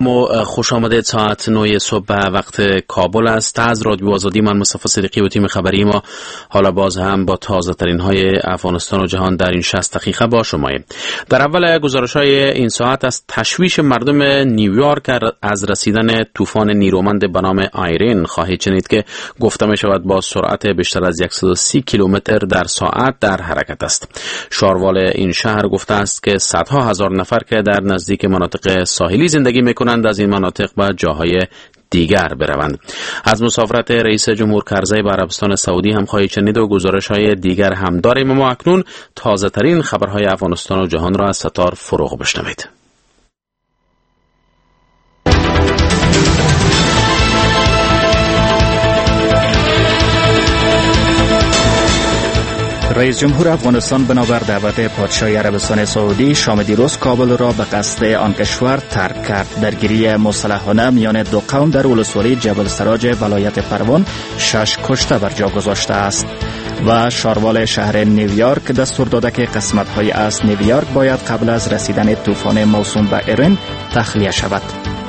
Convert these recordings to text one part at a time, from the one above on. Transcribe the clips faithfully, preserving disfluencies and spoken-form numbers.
و خوش آمدید. ساعت نه صبح به وقت کابل است. از رادیو آزادی من مصطفی صدیقی و تیم خبری ما حالا باز هم با تازه ترین های افغانستان و جهان در این شصت دقیقه با شماییم. در اول گزارش های این ساعت از تشویش مردم نیویورک از رسیدن طوفان نیرومند به نام آیرین خواهید شنید که گفته می شود با سرعت بیشتر از صد و سی کیلومتر در ساعت در حرکت است. شاروال این شهر گفته است که صدها هزار نفر که در نزدیک مناطق ساحلی زندگی میکنند از این مناطق به جاهای دیگر بروند. از مسافرت رئیس جمهور کرزی به عربستان سعودی هم خواهید شنید و گزارش های دیگر هم داریم. اما اکنون تازه ترین خبرهای افغانستان و جهان را از ستار فروغ بشنوید. رئیس جمهور افغانستان بنابر دعوت پادشاه عربستان سعودی شام دیروز کابل را به قصد آن کشور ترک کرد. درگیری مسلحانه میان دو قوم در ولسوالی جبل سراج ولایت پروان شش کشته بر جا گذاشته است و شاروال شهر نیویورک دستور داده که قسمت‌های از نیویورک باید قبل از رسیدن طوفان موسوم به آیرین تخلیه شود.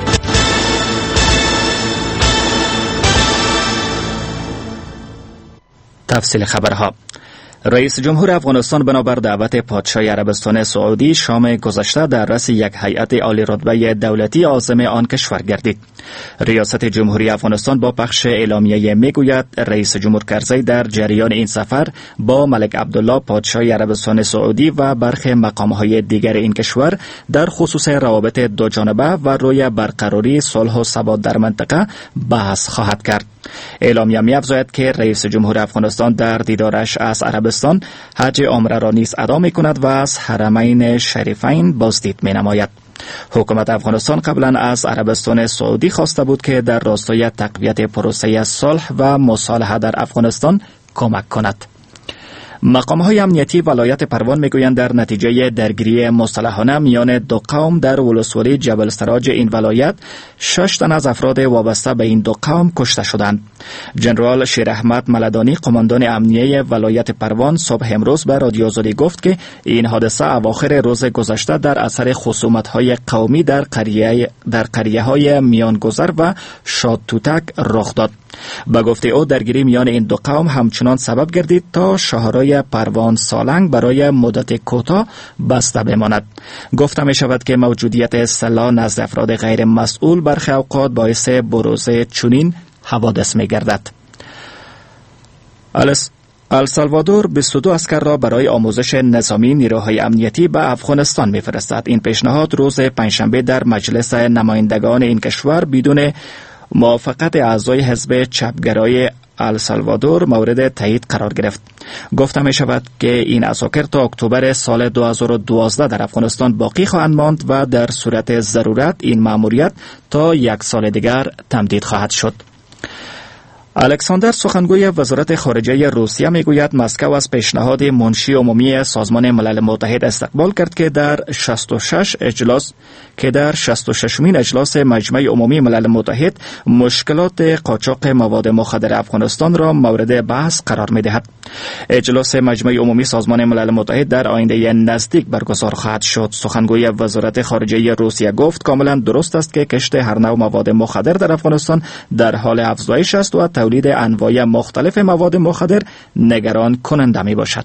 تفصیل خبرها. رئیس جمهور افغانستان بنابر دعوت پادشاه عربستان سعودی شام گذشته در رأس یک هیئت عالی رتبه دولتی عازم آن کشور گردید. ریاست جمهوری افغانستان با پخش اعلامیه میگوید رئیس جمهور کرزی در جریان این سفر با ملک عبدالله پادشاه عربستان سعودی و برخی مقامهای دیگر این کشور در خصوص روابط دو جانبه و روی برقراری صلح و ثبات در منطقه بحث خواهد کرد. اعلامیه می‌افزاید که رئیس جمهور افغانستان در دیدارش از عربستان حج عمره را نیز ادا می‌کند و از حرمین شریفین بازدید می‌نماید. حکومت افغانستان قبلا از عربستان سعودی خواسته بود که در راستای تقویت پروسه صلح و مصالحه در افغانستان کمک کند. مقام‌های امنیتی ولایت پروان میگویند در نتیجه درگیری مسلحانه میان دو قوم در ولسوالی جبل سراج این ولایت شش تن از افراد وابسته به این دو قوم کشته شدند. جنرال شیر احمد ملدانی قماندان امنیه ولایت پروان صبح امروز به رادیو آزادی گفت که این حادثه اواخر روز گذشته در اثر خصومت‌های قومی در قریه در قریه‌های میانگذر و شادتوتک رخ داد. به گفته او درگیری میان این دو قوم همچنان سبب گردید تا شاهرای پروان سالنگ برای مدت کوتاه بسته بماند. گفته می شود که موجودیت سلاح نزد افراد غیر مسئول برخی اوقات باعث بروز چنین حوادث می گردد. السالوادور بیست و دو اسکر را برای آموزش نظامی نیروهای امنیتی به افغانستان می‌فرستد. این پیشنهاد روز پنجشنبه در مجلس نمایندگان این کشور بدون موافقت اعضای حزب چپگرای السالوادور مورد تایید قرار گرفت. گفته می شود که این عساکر تا اکتبر سال دو هزار و دوازده در افغانستان باقی خواهند ماند و در صورت ضرورت این مأموریت تا یک سال دیگر تمدید خواهد شد. الکساندر سخنگوی وزارت خارجه روسیه میگوید مسکو از پیشنهاد منشی عمومی سازمان ملل متحد استقبال کرد که در شصت و شش اجلاس که در شصت و ششمین اجلاس مجمع عمومی ملل متحد مشکلات قاچاق مواد مخدر افغانستان را مورد بحث قرار می‌دهد. اجلاس مجمع عمومی سازمان ملل متحد در آینده نزدیک برگزار خواهد شد. سخنگوی وزارت خارجه روسیه گفت کاملا درست است که کشت هر نوع مواد مخدر در افغانستان در حال افزایش است و تولید انواع مختلف مواد مخدر نگران کننده می باشد.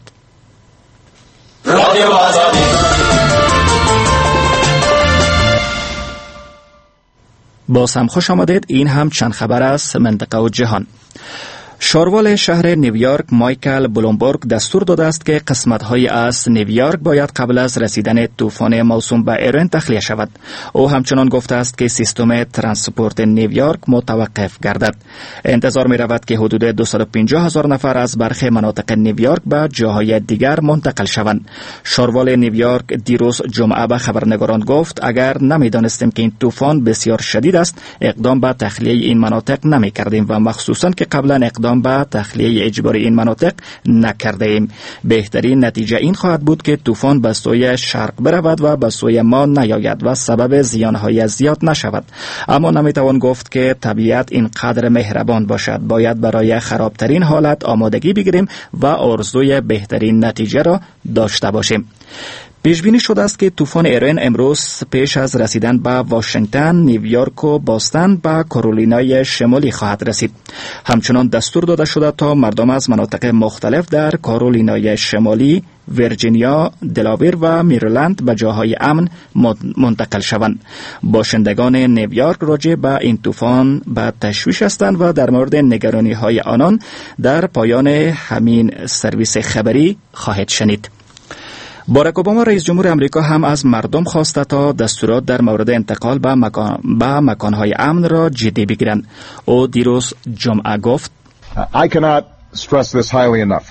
باز هم خوش آمدید. این هم چند خبر از منطقه و جهان. شاروال شهر نیویورک مایکل بلومبرگ دستور داده است که قسمت‌های از نیویورک باید قبل از رسیدن طوفان موسوم به آیرین تخلیه شود. او همچنان گفته است که سیستم ترانسپورت نیویورک متوقف گردد. انتظار می‌رود که حدود دویست و پنجاه هزار نفر از برخی مناطق نیویورک به جاهای دیگر منتقل شوند. شاروال نیویورک دیروز جمعه به خبرنگاران گفت اگر نمی‌دانستیم که این طوفان بسیار شدید است اقدام به تخلیه این مناطق نمی‌کردیم و مخصوصاً که قبلا اقدام به تخلیه اجباری این مناطق نکرده ایم. بهترین نتیجه این خواهد بود که طوفان به سوی شرق برود و به سوی ما نیاید و سبب زیانهای زیاد نشود. اما نمیتوان گفت که طبیعت اینقدر مهربان باشد. باید برای خرابترین حالت آمادگی بگیریم و آرزوی بهترین نتیجه را داشته باشیم. پیش بینی شده است که طوفان ایرن امروز پیش از رسیدن به واشنگتن، نیویورک و باستن به کارولینای شمالی خواهد رسید. همچنان دستور داده شده تا مردم از مناطق مختلف در کارولینای شمالی، ویرجینیا، دلاویر و میریلند به جاهای امن منتقل شوند. باشندگان نیویورک راجع به این طوفان به تشویش هستند و در مورد نگرانی های آنان در پایان همین سرویس خبری خواهد شنید. باراک اوباما رئیس جمهور امریکا هم از مردم خواسته تا دستورات در مورد انتقال به مکان به مکانهای امن را جدی بگیرند. او دیروز جمعه گفت: I cannot stress this highly enough.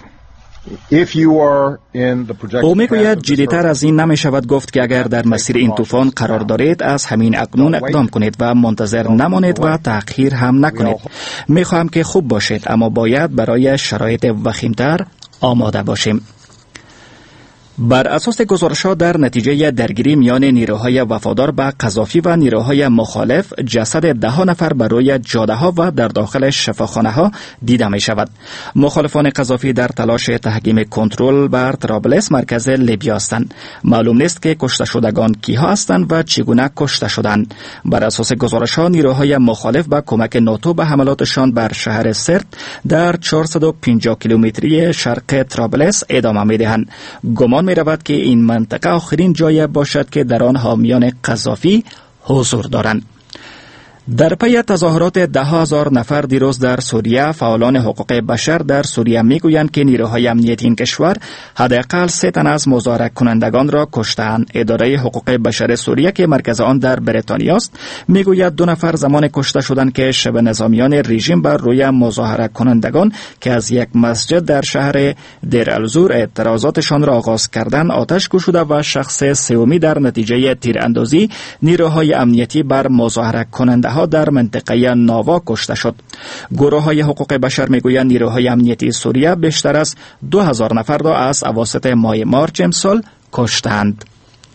او میگوید جدیتر از این نمی شود گفت که اگر در مسیر این طوفان قرار دارید از همین اکنون اقدام کنید و منتظر نمانید و تأخیر هم نکنید. میخواهم که خوب باشید، اما باید برای شرایط وخیمتر آماده باشیم. بر اساس گزارش‌ها در نتیجه درگیری میان نیروهای وفادار به قذافی و نیروهای مخالف، جسد ده ها نفر بر روی جاده‌ها و در داخل شفاخانه‌ها دیده می شود. مخالفان قذافی در تلاش تحکیم کنترل بر طرابلس مرکز لیبیا هستند. معلوم نیست که کشته شدگان کیها هستند و چگونه کشته شدند. بر اساس گزارش‌ها نیروهای مخالف با کمک ناتو به حملاتشان بر شهر سرت در چهارصد و پنجاه کیلومتری شرق طرابلس ادامه می‌دهند. گمان می رود که این منطقه آخرین جای باشد که در آن حامیان قذافی حضور دارند. در پی تظاهرات ده هزار نفر دیروز در سوریه، فعالان حقوق بشر در سوریه میگویند که نیروهای امنیتی این کشور حداقل سه تن از مظاهره کنندگان را کشتند. اداره حقوق بشر سوریه که مرکز آن در بریتانیا است میگوید دو نفر زمان کشته شدند که شب نظامیان رژیم بر روی مظاهره کنندگان که از یک مسجد در شهر دیر الزور اعتراضاتشان را آغاز کردند آتش گشوده و شخص سومی در نتیجه تیراندازی نیروهای امنیتی بر مظاهره کننده در منطقه ناوا کشته شد. گروه های حقوق بشر میگویند نیروهای امنیتی سوریه بیشتر از دو هزار نفر را از اواسط ماه مارچ امسال کشتند.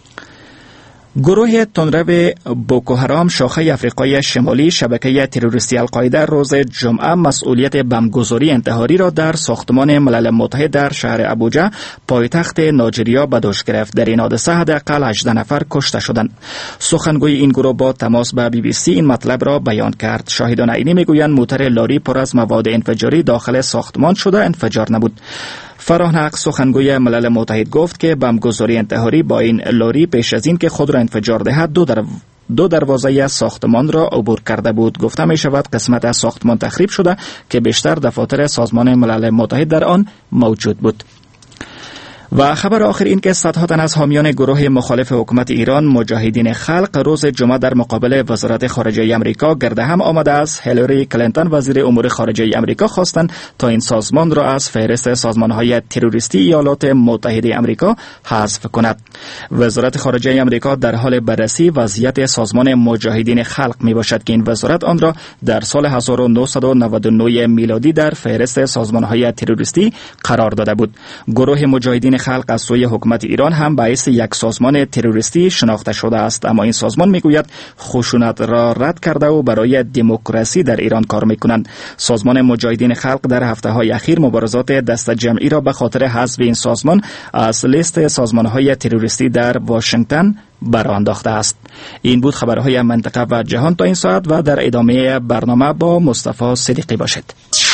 گروه تندرو بوکو حرام شاخه افریقای شمالی شبکه تروریستی القاعده روز جمعه مسئولیت بمبگذاری انتحاری را در ساختمان ملل متحد در شهر ابوجا پایتخت نایجریا به دوش گرفت. در این حادثه حداقل هجده نفر کشته شدند. سخنگوی این گروه با تماس به بی بی سی این مطلب را بیان کرد. شاهدان عینی میگویند موتر لاری پر از مواد انفجاری داخل ساختمان شده انفجار نبود. فرحان حق سخنگوی ملل متحد گفت که بمبگذاری انتحاری با این لاری پیش از این که خود را انفجار دهد دو در دو دروازه ساختمان را عبور کرده بود. گفته می شود قسمت از ساختمان تخریب شده که بیشتر دفاتر سازمان ملل متحد در آن موجود بود. و خبر آخر این که صدها تن از حامیان گروه مخالف حکومت ایران مجاهدین خلق روز جمعه در مقابل وزارت خارجه امریکا گرد هم آمده از هیلاری کلینتون وزیر امور خارجه امریکا خواستند تا این سازمان را از فهرست سازمان‌های تروریستی ایالات متحده امریکا حذف کند. وزارت خارجه امریکا در حال بررسی وضعیت سازمان مجاهدین خلق میباشد که این وزارت آن را در سال هزار و نهصد و نود و نه میلادی در فهرست سازمان‌های تروریستی قرار داده بود. گروه مجاهدین خلق از سوی حکومت ایران هم باعث یک سازمان تروریستی شناخته شده است، اما این سازمان میگوید خشونت را رد کرده و برای دموکراسی در ایران کار میکنند. سازمان مجاهدین خلق در هفته‌های اخیر مبارزات دست جمعی را به خاطر حذف این سازمان از لیست سازمان‌های تروریستی در واشنگتن برانداخته است. این بود خبرهای منطقه و جهان تا این ساعت و در ادامه برنامه با مصطفی صدیقی باشید.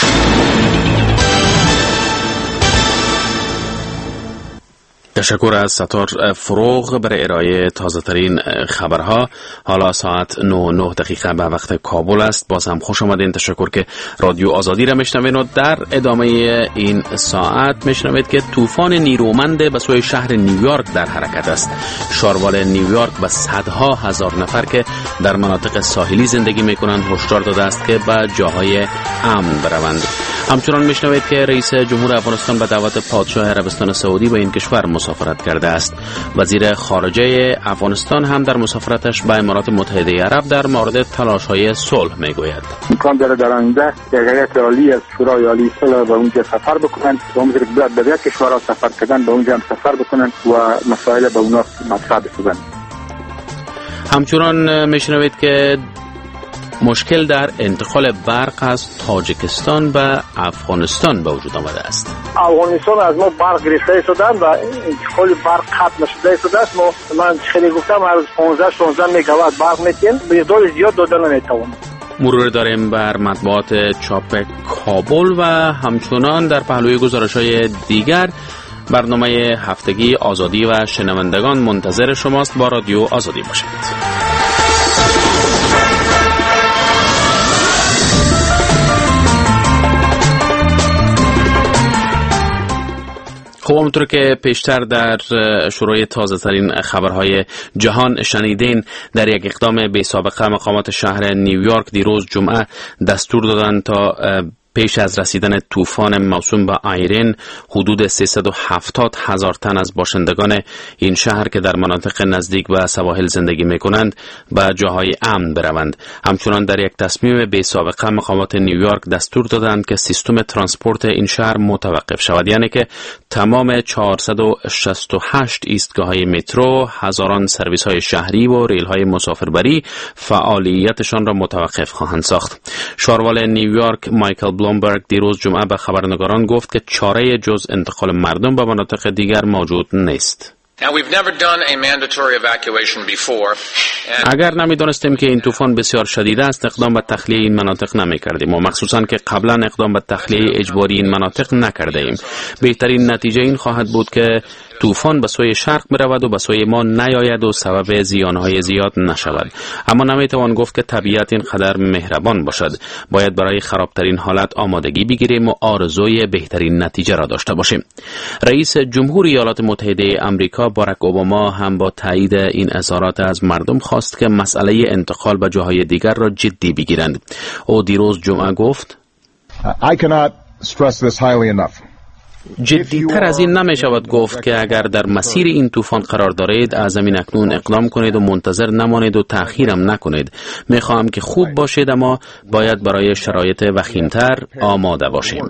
تشکر از ستار فروغ برای ارائه تازه ترین خبرها. حالا ساعت نه و نه دقیقه به وقت کابل است. باز هم خوش آمدین. تشکر که رادیو آزادی را میشنوید و در ادامه این ساعت میشنوید که طوفان نیرومند به سوی شهر نیویورک در حرکت است. شاروال نیویورک و صدها هزار نفر که در مناطق ساحلی زندگی میکنند هشدار داده است که به جاهای امن بروند. همچنان میشنوید که رئیس جمهور افغانستان به دعوت پادشاه عربستان سعودی به این کشور مسافرت کرده است. وزیر خارجه افغانستان هم در مسافرتش به امارات متحده عرب در مورد تلاش‌های صلح میگوید. امکان داره در آینده یک هیئت عالی از شورای عالی صلح به اونجا سفر بکنن و اونجا که به دیگر کشورها سفر کردن به اونجا هم سفر بکنن و مسائل به اونا مطرح بسازن. همچنان میشنوید که مشکل در انتقال برق از تاجیکستان به افغانستان به وجود آمده است. افغانستان از ما برق گرفته شدن و انتقال برق قطع نشده شده است. ما من خیلی گفتم هر روز پانزده شانزده مگاوات برق میتیم، به مقدار زیاد دادن نمیتوان. مرور داریم بر مطبوعات چاپ کابل و همچنان در پهلوی گزارش‌های دیگر برنامه هفتگی آزادی و شنوندگان منتظر شماست. با رادیو آزادی باشید. خب همونطور که پیشتر در شروع تازه ترین خبرهای جهان شنیدین، در یک اقدام بی سابقه مقامات شهر نیویورک دیروز جمعه دستور دادند تا پیش از رسیدن طوفان موسوم به آیرین حدود سیصد و هفتاد هزار تن از باشندگان این شهر که در مناطق نزدیک به سواحل زندگی می‌کنند به جاهای امن بروند. همچنان در یک تصمیم بی سابقه مقامات نیویورک دستور دادند که سیستم ترانسپورت این شهر متوقف شود، یعنی که تمام چهارصد و شصت و هشت ایستگاه‌های مترو، هزاران سرویس‌های شهری و ریل‌های مسافربری فعالیتشان را متوقف خواهند ساخت. شاروال نیویورک مایکل بلومبرگ دیروز جمعه به خبرنگاران گفت که چاره جز انتقال مردم به مناطق دیگر موجود نیست. اگر نمی‌دانستیم که این طوفان بسیار شدید است، اقدام به تخلیه این مناطق نمی‌کردیم و مخصوصاً که قبلا اقدام به تخلیه اجباری این مناطق نکرده ایم. بهترین نتیجه این خواهد بود که طوفان به سوی شرق برود و به سوی ما نیاید و سبب زیانهای زیاد نشود. اما نمیتوان گفت که طبیعت اینقدر مهربان باشد. باید برای خرابترین حالت آمادگی بگیریم و آرزوی بهترین نتیجه را داشته باشیم. رئیس جمهور ایالات متحده آمریکا باراک اوباما هم با تایید این اظهارات از مردم خواست که مسئله انتقال به جاهای دیگر را جدی بگیرند. او دیروز جمعه گفت: I cannot stress this highly enough. جدی‌تر از این نمی شود گفت که اگر در مسیر این طوفان قرار دارید از همین اکنون اقدام کنید و منتظر نمانید و تأخیرم نکنید. می خواهم که خوب باشید، اما باید برای شرایط وخیم‌تر آماده باشیم.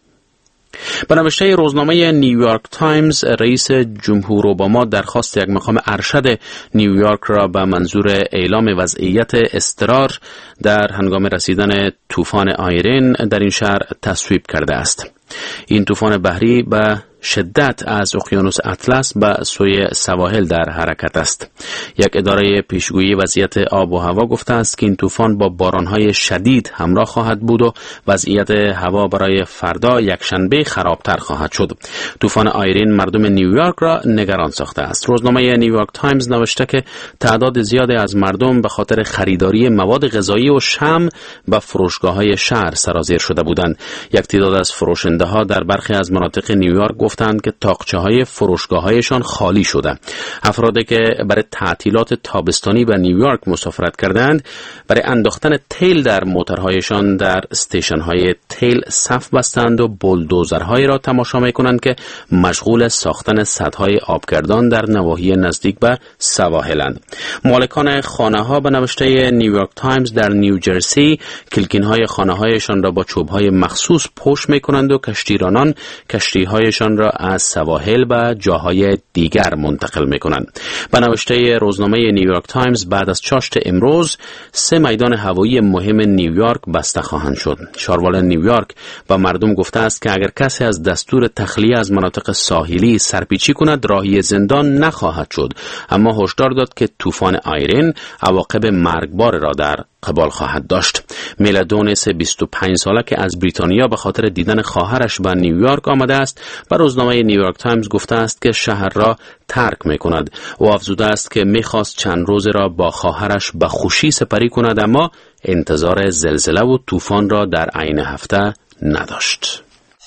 به نوشته روزنامه نیویورک تایمز، رئیس جمهور اوباما درخواست یک مقام ارشد نیویورک را به منظور اعلام وضعیت اضطرار در هنگام رسیدن طوفان آیرین در این شهر تصویب کرده است. این طوفان بحری به شدت از اقیانوس اطلس به سوی سواحل در حرکت است. یک اداره پیشگویی وضعیت آب و هوا گفته است که این طوفان با بارانهای شدید همراه خواهد بود و وضعیت هوا برای فردا یکشنبه خرابتر خواهد شد. طوفان آیرین مردم نیویورک را نگران ساخته است. روزنامه نیویورک تایمز نوشته که تعداد زیادی از مردم به خاطر خریداری مواد غذایی و شمع به فروشگاه‌های شهر سرازیر شده بودند. یک تعداد از فروشنده ها در برخی از مناطق نیویورک گفتند که تاقچه‌های فروشگاه‌هایشان خالی شده. افرادی که برای تعطیلات تابستانی به نیویورک مسافرت کردند، برای انداختن تیل در موتورهایشان در استیشن‌های تیل صف بستند و بولدوزرهایی را تماشا می‌کنند که مشغول ساختن سدهای آبگردان در نواحی نزدیک به سواحلند. مالکان خانه‌ها به نوشته نیویورک تایمز در نیوجرسی کلکین‌های خانه‌هایشان را با چوب‌های مخصوص پوش می‌کنند و کشتیرانان کشتی‌هایشان را از سواحل به جاهای دیگر منتقل می‌کنند. به نوشته روزنامه نیویورک تایمز بعد از چاشت امروز سه میدان هوایی مهم نیویورک بسته خواهند شد. شاروال نیویورک با مردم گفته است که اگر کسی از دستور تخلیه از مناطق ساحلی سرپیچی کند راهی زندان نخواهد شد، اما هشدار داد که طوفان آیرین عواقب مرگبار را در قبال خواهد داشت. میلادونیس بیست و پنج ساله که از بریتانیا به خاطر دیدن خواهرش به نیویورک آمده است، به روزنامه نیویورک تایمز گفته است که شهر را ترک می کند و افزوده است که می خواست چند روز را با خواهرش به خوشی سپری کند، اما انتظار زلزله و طوفان را در عین هفته نداشت.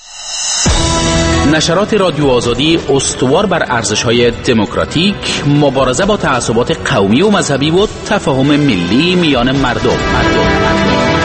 نشرات رادیو آزادی استوار بر ارزش‌های دموکراتیک، مبارزه با تعصبات قومی و مذهبی و تفاهم ملی میان مردم. مردم.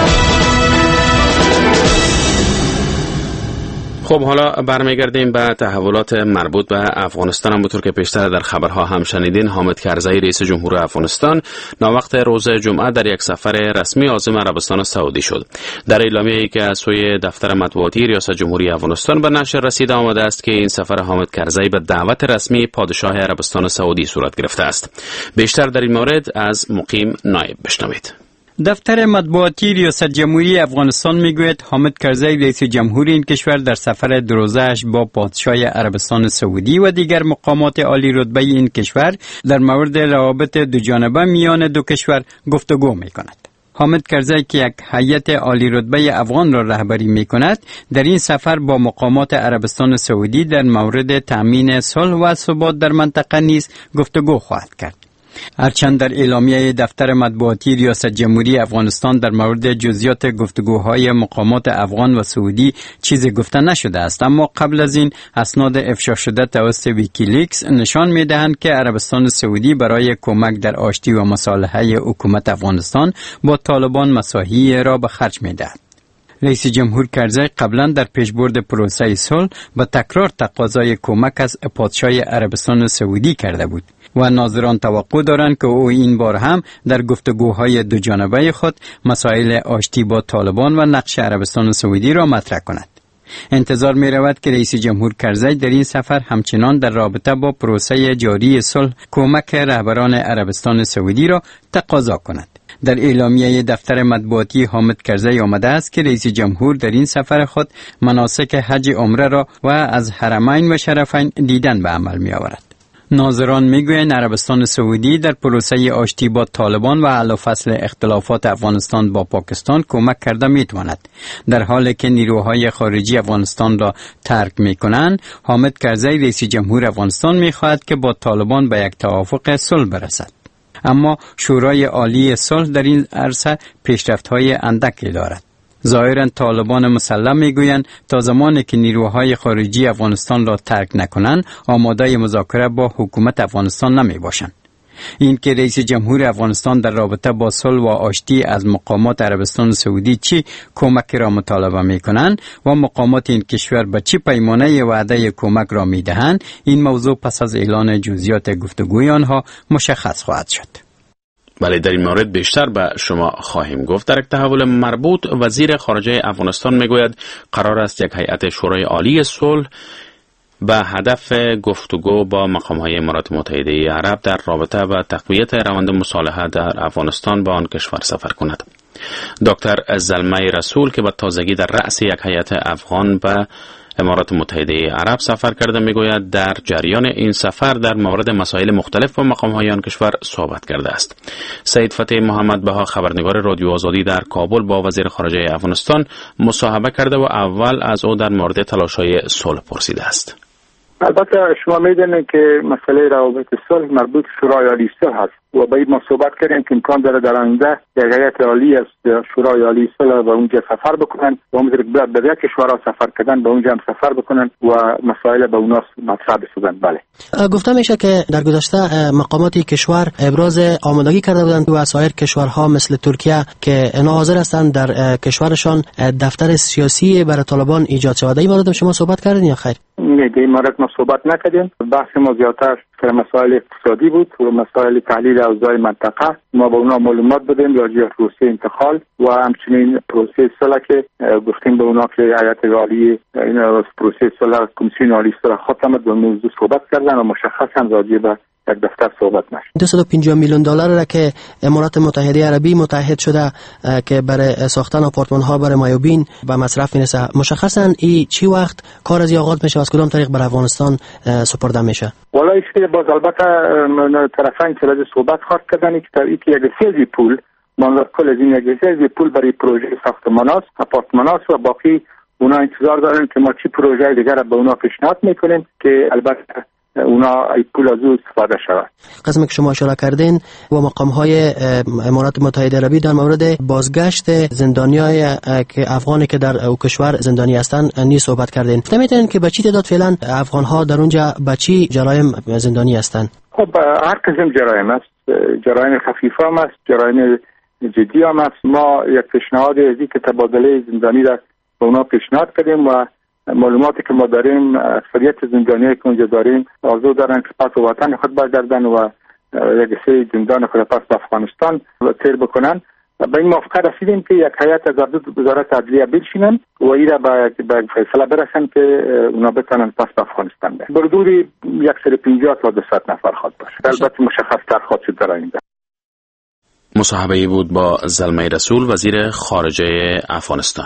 خب حالا برمیگردیم به تحولات مربوط به افغانستان. همونطور که پیشتر در خبرها هم شنیدین، حامد کرزی رئیس جمهور افغانستان ناوقت روز جمعه در یک سفر رسمی عازم عربستان سعودی شد. در اعلامیه‌ای که از سوی دفتر مطبوعاتی ریاست جمهوری افغانستان به نشر رسیده آمده است که این سفر حامد کرزی به دعوت رسمی پادشاه عربستان سعودی صورت گرفته است. بیشتر در این مورد از مقیم نایب بشنوید. دفتر مطبوعاتی ریاست جمهوری افغانستان میگوید حامد کرزی رئیس جمهور این کشور در سفر دروزه‌اش با پادشاه عربستان سعودی و دیگر مقامات عالی رتبه این کشور در مورد روابط دوجانبه میان دو کشور گفتگو میکند. حامد کرزی که یک هیئت عالی رتبه افغان را رهبری میکند، در این سفر با مقامات عربستان سعودی در مورد تأمین صلح و ثبات در منطقه نیز گفتگو خواهد کرد. هرچند در اعلامیه دفتر مطبوعاتی ریاست جمهوری افغانستان در مورد جزئیات گفتگوهای مقامات افغان و سعودی چیزی گفته نشده است، اما قبل از این اسناد افشا شده توسط ویکیلیکس نشان می‌دهند که عربستان سعودی برای کمک در آشتی و مصالحه حکومت افغانستان با طالبان مساعی را به خرج می‌دهد. رئیس جمهور کرزی قبلا در پیشبرد پروسه صلح به تکرار تقاضای کمک از پادشاه عربستان سعودی کرده بود و ناظران توقع دارند که او این بار هم در گفتگوهای دو جانبه خود مسائل آشتی با طالبان و نقش عربستان سعودی را مطرح کند. انتظار می رود که رئیس جمهور کرزی در این سفر همچنان در رابطه با پروسه جاری صلح کمک رهبران عربستان سعودی را تقاضا کند. در اعلامیه دفتر مطبوعاتی حامد کرزی آمده است که رئیس جمهور در این سفر خود مناسک حج عمره را و از حرمین و شرفین دیدن به عمل می آورد. ناظران میگویند عربستان سعودی در پروسه آشتی با طالبان و حل و فصل اختلافات افغانستان با پاکستان کمک کرده میتواند. در حالی که نیروهای خارجی افغانستان را ترک میکنند، حامد کرزی رئیس جمهور افغانستان میخواهد که با طالبان به یک توافق صلح برسد. اما شورای عالی صلح در این عرصه پیشرفت‌های اندکی دارد. ظاهراً طالبان مسلح میگویند تا زمانی که نیروهای خارجی افغانستان را ترک نکنند آماده مذاکره با حکومت افغانستان نمی باشند. این که رئیس جمهور افغانستان در رابطه با صلح و آشتی از مقامات عربستان سعودی چی کمک را مطالبه می کنند و مقامات این کشور به چی پیمانه وعده کمک را می دهند، این موضوع پس از اعلان جزئیات گفتگوی آنها مشخص خواهد شد. بله، در این مورد بیشتر به شما خواهیم گفت. در یک تحول مربوط وزیر خارجه افغانستان میگوید قرار است یک هیئت شورای عالی صلح به هدف گفتگو با مقام‌های امارات متحده عرب در رابطه با تقویت روند مصالحه در افغانستان با آن کشور سفر کند. دکتر زلمه رسول که به تازگی در رأس یک هیئت افغان به امارات متحده عرب سفر کرده میگوید در جریان این سفر در مورد مسائل مختلف با مقام‌های آن کشور صحبت کرده است. سید فتح محمد بها خبرنگار رادیو آزادی در کابل با وزیر خارجه افغانستان مصاحبه کرده و اول از او در مورد تلاش‌های صلح پرسیده است. البته شما میدونید که مسئله روابط صلح مربوط شورای عالی صلح است و باید ما صحبت کردیم که امکان داره در آینده یک هیئت عالی از شورای عالی صلح به اونجا سفر بکنن و همونطور که به یک کشورها سفر کردن به اونجا هم سفر بکنن و مسائل به اونها مطرح بسازن. بله، گفته میشه که در گذشته مقامات کشور ابراز آمادگی کرده بودند و سایر کشورها مثل ترکیه که اینا حاضر هستند در کشورشان دفتر سیاسی برای طالبان ایجاد شود. این مورد شما صحبت کردین یا خیر؟ نه، در این مورد ما صحبت نکردیم. بحث ما زیادتر سر مسائل اقتصادی بود و مسائل تحلیل اوضاع منطقه. ما با اونا معلومات بدیم راجع به پروسه انتقال و همچنین پروسه صلح که گفتیم به اونا که هیئت عالی این پروسه صلح کمیسیون عالی صلح ختم به موضوع صحبت کردن و مشخصا راجع به یک دفتر صحبت نشد. دویست و پنجاه میلیون دلار را که امارات متحده عربی متحد شده که برای ساختن آپارتمان ها برای مایوبین به مصرف میرسه، مشخصا این چی وقت کار از آغاز میشه، از کدام طریق بر افغانستان سپرده میشه؟ والا ایشون باز البته طرفین که لازم صحبت خواهد کردن که تا اینکه یک سری پول منظور کل از این یک سری پول برای پروژه ساختمانات آپارتمانات و باقی اونا انتظار دارن که ما چی پروژه دیگر به اونا پیشنهاد میکنیم که البته اونا ای پول از او استفاده شود. قسمی که شما اشاره کردین و مقام‌های امارات متحده عربی در مورد بازگشت زندانیای که افغانی که در او کشور زندانی هستند نیز صحبت کردین. نمی‌دونین که به چی تعداد فعلا افغان‌ها در اونجا به چی جرایم زندانی هستند؟ خب هر قسم جرایم است، جرایم خفیف هم است، جرایم جدی هم است. ما یک پیشنهاد ازی که تبادله زندانی را به اونا پیشنهاد کردیم و معلوماتی که ما داریم اکثریت زندانیایی که اونجا داریم آرزو دارن که پس به وطن خود برگردن و یک سری زندان خود پس به افغانستان سیر بکنن. به این موافقه رسیدیم که یک هیئت از وزارت عدلیه بنشینن و این را به فیصله برسن که اونا بتونن پس به افغانستان برن. بردوری یک سری پنجاه تا دویست نفر خواهد باشه. البته مشخص تر خواهد شد در آینده. مصاحبه‌ای بود با زلمه رسول، وزیر خارجه افغانستان.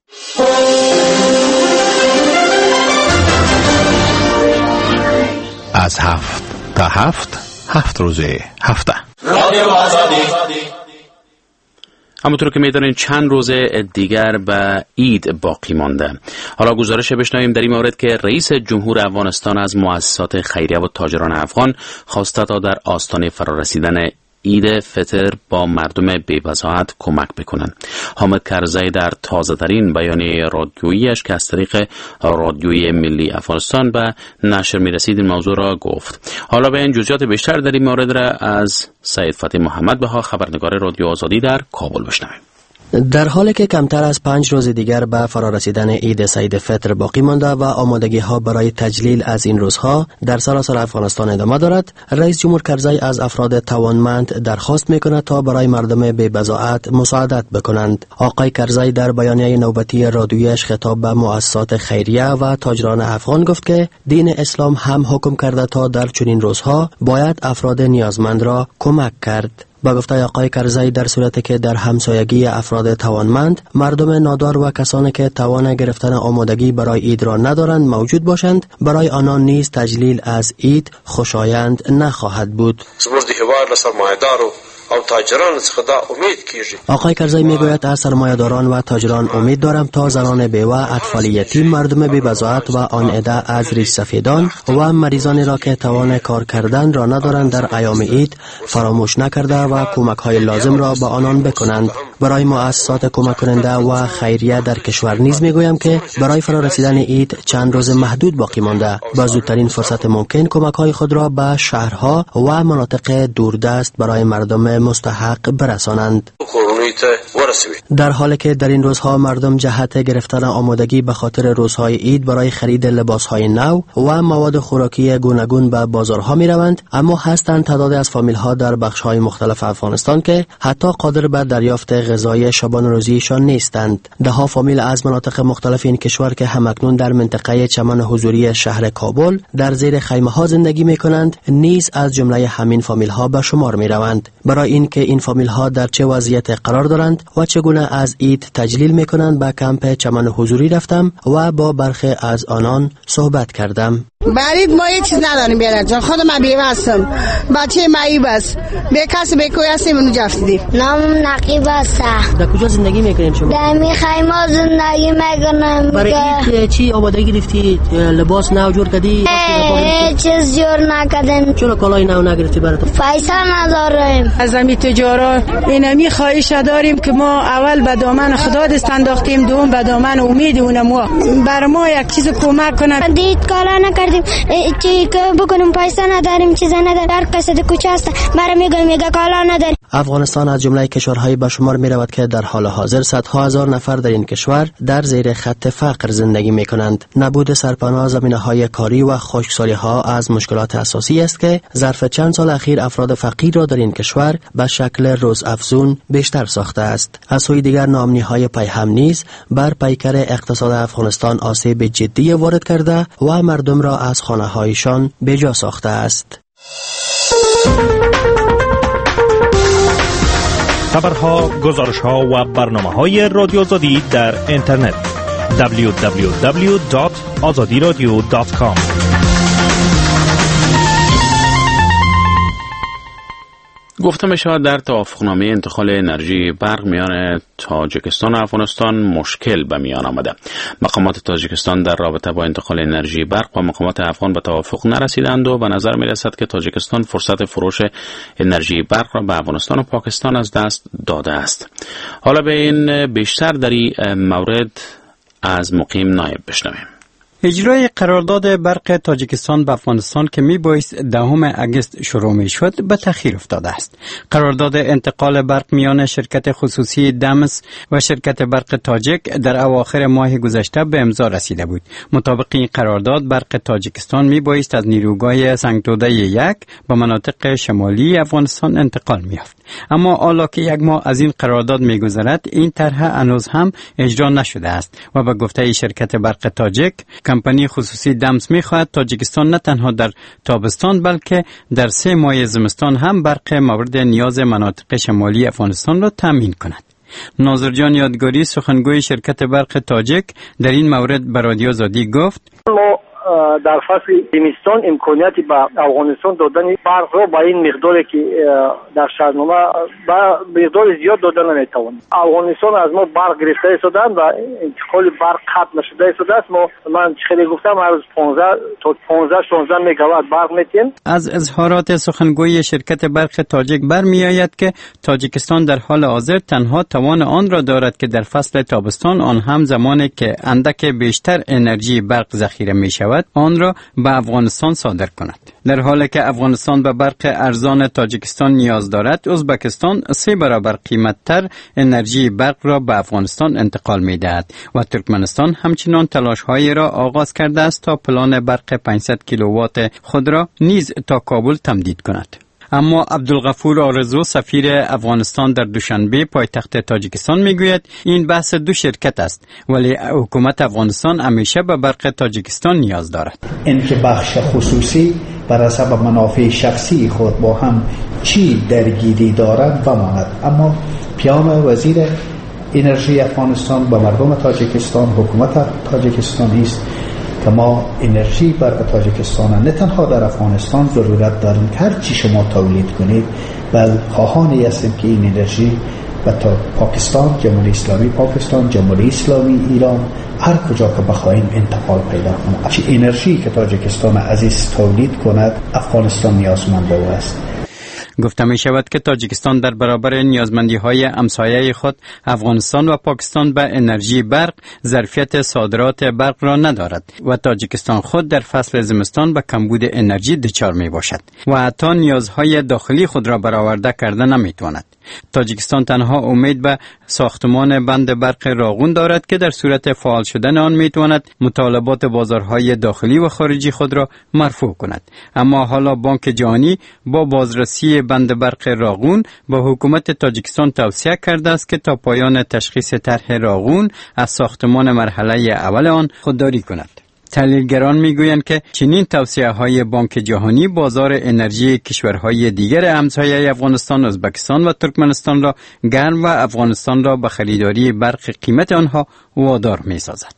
از هفت تا هفت، هفت روزه هفته. رادیو آزادی. همونطور که میدونین چند روزه دیگر به عید باقی مانده. حالا گزارش بشنویم در این مورد که رئیس جمهور افغانستان از مؤسسات خیریه و تاجران افغان خواسته تا در آستانه فرارسیدن عید فطر با مردم بی‌بضاعت کمک بکنند. حامد کرزی در تازه ترین بیانیه رادیویی‌اش که از طریق رادیوی ملی افغانستان به نشر می‌رسید این موضوع را گفت. حالا به این جزئیات بیشتر در این مورد را از سید فتحی محمد بها، خبرنگار رادیو آزادی در کابل بشنویم. در حالی که کمتر از پنج روز دیگر به فرارسیدن عید سعید فطر باقی مانده و آمادگی ها برای تجلیل از این روزها در سراسر افغانستان ادامه دارد، رئیس جمهور کرزی از افراد توانمند درخواست می‌کند تا برای مردم بی‌بضاعت مساعدت بکنند. آقای کرزی در بیانیه نوبتی رادیویش خطاب به مؤسسات خیریه و تاجران افغان گفت که دین اسلام هم حکم کرده تا در چنین روزها باید افراد نیازمند را کمک کرد. با گفته آقای کرزی در صورتی که در همسایگی افراد توانمند مردم نادار و کسانی که توان گرفتن آمادگی برای عید را ندارند موجود باشند، برای آنان نیز تجلیل از عید خوشایند نخواهد بود. او تاجران څخه دا امید کیږي. آقای کرزی میگوید از سرمایه‌داران و تاجران امید دارم تا زنان بیوه، اطفال یتیم، مردم بی‌بضاعت و آن عده از ریش سفیدان و مریضانی را که توان کار کردن را ندارند در ایام عید فراموش نکرده و کمک‌های لازم را به آنان بکنند. برای مؤسسات کمک کننده و خیریه در کشور نیز میگویم که برای فرارسیدن عید چند روز محدود باقی مانده. با زودترین فرصت ممکن کمک‌های خود را به شهرها و مناطق دوردست برای مردم مستحق برسانند. در حالی که در این روزها مردم جهت گرفتن آمادگی به خاطر روزهای عید برای خرید لباسهای نو و مواد خوراکی گوناگون به بازارها می روند، اما هستند تعداد از فامیل‌ها در بخش‌های مختلف افغانستان که حتی قادر به دریافت غذای شبانه روزیشان نیستند. ده ها فامیل از مناطق مختلف این کشور که همکنون در منطقه چمن حضوری شهر کابل در زیر خیمه‌ها زندگی می‌کنند نیز از جمله همین فامیل‌ها به شمار می‌روند. برای اینکه این فامیل‌ها در چه وضعیت قرار دارند و چگونه از عید تجلیل می‌کنند به کمپ چمن حضوری رفتم و با برخی از آنان صحبت کردم. برای ما یه چیز نداریم بیارد جان، خود من بیوه هستم، بچه معیب است، به کسی به کوی هستیم اونو جفتیدیم. نام نقیب است. در کجا زندگی میکنیم شما؟ در می خیمه زندگی میکنم. برای عید چی آمادگی گرفتی؟ لباس نو جور کردی؟ هیچ چیز جور نکردیم. چرا کالای نو نگرفتی برات؟ پیسه نداریم. از امی تجارت اینمی خواهش داریم که ما اول به دامن خدا دست انداختیم، دوم به دامن امید اونم. بر ما یک چیز کمک کنه. دید کالا نکردیم، چی بکنیم، پیسه نداریم، چیز نداریم. هر کس در کوچه است برای میگه میگه کالا نداریم. افغانستان از جمله کشورهای به شمار می رود که در حال حاضر صدها هزار نفر در این کشور در زیر خط فقر زندگی می کنند. نبود سرپناه، زمینه‌های کاری و خشکسالی‌ها از مشکلات اساسی است که ظرف چند سال اخیر افراد فقیر را در این کشور به شکل روزافزون بیشتر ساخته است. از سوی دیگر ناامنی‌های پیهم نیز بر پیکر اقتصاد افغانستان آسیب جدی وارد کرده و مردم را از خانه‌هایشان بجا ساخته است. خبرها، گزارش‌ها و برنامه‌های رادیو آزادی در اینترنت دبلیو دبلیو دبلیو دات آزادی رادیو دات کام. گفته می شود در توافقنامه انتقال انرژی برق میان تاجیکستان و افغانستان مشکل به میان آمده. مقامات تاجیکستان در رابطه با انتقال انرژی برق و مقامات افغان به توافق نرسیدند و به نظر می رسد که تاجیکستان فرصت فروش انرژی برق را به افغانستان و پاکستان از دست داده است. حالا به این بیشتر در این مورد از مقیم نایب بشنویم. اجرای قرارداد برق تاجیکستان به افغانستان که می بایست دهم اگست شروع می شد به تأخیر افتاده است. قرارداد انتقال برق میان شرکت خصوصی دمس و شرکت برق تاجیک در اواخر ماه گذشته به امضا رسیده بود. مطابق این قرارداد برق تاجیکستان می بایست از نیروگاه سنگتوده یک به مناطق شمالی افغانستان انتقال می یافت. اما حالا که یک ماه از این قرارداد می گذرد این طرح هنوز هم اجرا نشده است و به گفته شرکت برق تاجیک کمپانی خصوصی دمس می‌خواهد تاجیکستان نه تنها در تابستان بلکه در سه ماه زمستان هم برق مورد نیاز مناطق شمالی افغانستان را تامین کند. ناظر جان یادگاری سخنگوی شرکت برق تاجیک در این مورد به رادیو آزادی گفت: در فصل زمستان امکانیتی به افغانستان دادن برق رو با این مقداری که در شرطنامه با مقدار زیاد دادن نمیتوان. افغانستان از ما برق گرفته شدن و انتقال برق قطع نشده است. ما من خیلی گفتم هر روز پانزده تا پانزده شانزده مگاوات برق میتیم. از اظهارات سخنگوی شرکت برق تاجیک برمیآید که تاجیکستان در حال حاضر تنها توان آن را دارد که در فصل تابستان، آن هم زمانی که اندک بیشتر انرژی برق ذخیره می شود، آن را به افغانستان صادر کند. در حالی که افغانستان به برق ارزان تاجیکستان نیاز دارد، ازبکستان سه برابر قیمتتر انرژی برق را به افغانستان انتقال می دهد و ترکمنستان همچنان تلاش‌هایی را آغاز کرده است تا پلان برق پانصد کیلووات خود را نیز تا کابل تمدید کند. اما عبدالغفور آرزو سفیر افغانستان در دوشنبه پایتخت تاجیکستان میگوید این بحث دو شرکت است، ولی حکومت افغانستان همیشه به برق تاجیکستان نیاز دارد. اینکه بخش خصوصی بر حسب منافع شخصی خود با هم چی درگیری دارد بماند، اما پیام وزیر انرژی افغانستان به مردم تاجیکستان، حکومت تاجیکستان است که ما انرژی برای تاجیکستان نه تنها در افغانستان ضرورت داریم که هر چی شما تولید کنید، بل خواهانی هستیم که این انرژی به پاکستان، جمهوری اسلامی پاکستان، جمهوری اسلامی ایران، هر کجا که بخواهیم انتقال پیدا کنه. چه انرژی که تاجیکستان عزیز تولید کند، افغانستان نیازمند به او است. گفته می شود که تاجیکستان در برابر نیازمندی های همسایه خود افغانستان و پاکستان به انرژی برق ظرفیت صادرات برق را ندارد و تاجیکستان خود در فصل زمستان به کمبود انرژی دچار می باشد و حتی نیازهای داخلی خود را برآورده کرده نمی تواند. تاجیکستان تنها امید به ساختمان بند برق راغون دارد که در صورت فعال شدن آن می تواند مطالبات بازارهای داخلی و خارجی خود را مرفوع کند. اما حالا بانک جهانی با بازرسی بند برق راغون به حکومت تاجیکستان توصیه کرده است که تا پایان تشخیص طرح راغون از ساختمان مرحله اول آن خودداری کند. تحلیلگران میگویند که چنین توصیه‌های بانک جهانی بازار انرژی کشورهای دیگر همسایه افغانستان، ازبکستان و ترکمنستان را گرم و افغانستان را به خریداری برق قیمت آنها وادار می‌سازد.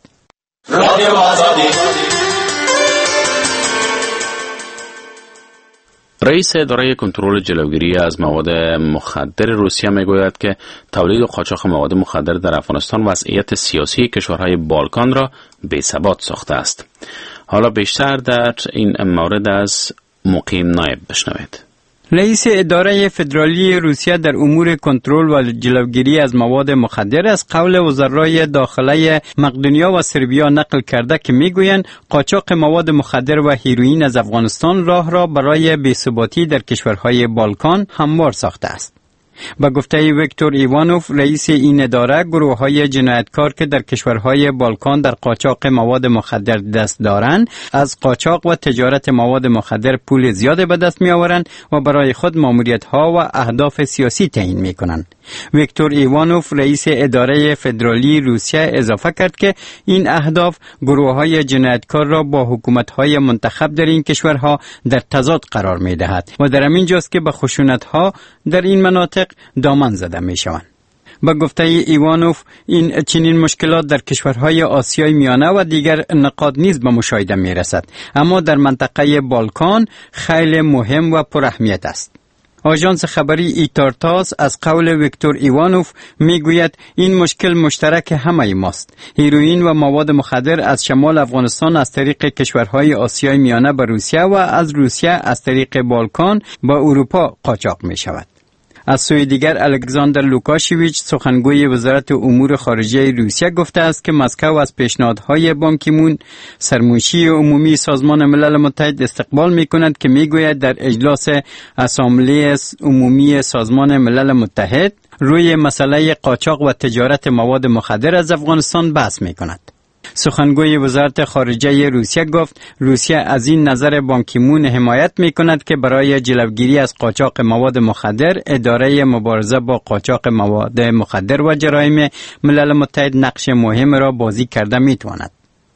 رئیس اداره کنترل جلوگیری از مواد مخدر روسیه میگوید که تولید و قاچاق مواد مخدر در افغانستان وضعیت سیاسی کشورهای بالکان را بی‌ثبات ساخته است. حالا بیشتر در این مورد از مقیم نایب بشنوید. رئیس اداره فدرالی روسیه در امور کنترل و جلوگیری از مواد مخدر از قول وزرای داخله مقدونیا و سربیا نقل کرده که میگویند قاچاق مواد مخدر و هیروئین از افغانستان راه را برای بی‌ثباتی در کشورهای بالکان هموار ساخته است. با گفته ویکتور ایوانوف رئیس این اداره، گروه‌های جنایتکار که در کشورهای بالکان در قاچاق مواد مخدر دست دارند از قاچاق و تجارت مواد مخدر پول زیاد به دست می‌آورند و برای خود ماموریت‌ها و اهداف سیاسی تعیین می‌کنند. ویکتور ایوانوف رئیس اداره فدرالی روسیه اضافه کرد که این اهداف گروه‌های جنایتکار را با حکومت‌های منتخب در این کشورها در تضاد قرار می‌دهد و در همین جاست که به خشونت‌ها در این مناطق دامن زده می‌شوند. با گفته ایوانوف این چنین مشکلات در کشورهای آسیای میانه و دیگر نقاط نیز به مشاهده می‌رسد، اما در منطقه بالکان خیلی مهم و پر اهمیت است. آژانس خبری ایتارتاس از قول ویکتور ایوانوف میگوید این مشکل مشترک همه ماست. هیروئین و مواد مخدر از شمال افغانستان از طریق کشورهای آسیای میانه به روسیه و از روسیه از طریق بالکان به اروپا قاچاق می شود. از سوی دیگر الکساندر لوکاشویچ سخنگوی وزارت امور خارجه روسیه گفته است که مسکو از پیشنهادهای بان کی مون سرمنشی عمومی سازمان ملل متحد استقبال می‌کند که میگوید در اجلاس اسامبله عمومی سازمان ملل متحد روی مسئله قاچاق و تجارت مواد مخدر از افغانستان بحث می‌کند. سخنگوی وزارت خارجه روسیه گفت روسیه از این نظر بان کی مون حمایت می‌کند که برای جلوگیری از قاچاق مواد مخدر اداره مبارزه با قاچاق مواد مخدر و جرایم ملل متحد نقش مهم را بازی کرده می‌تواند.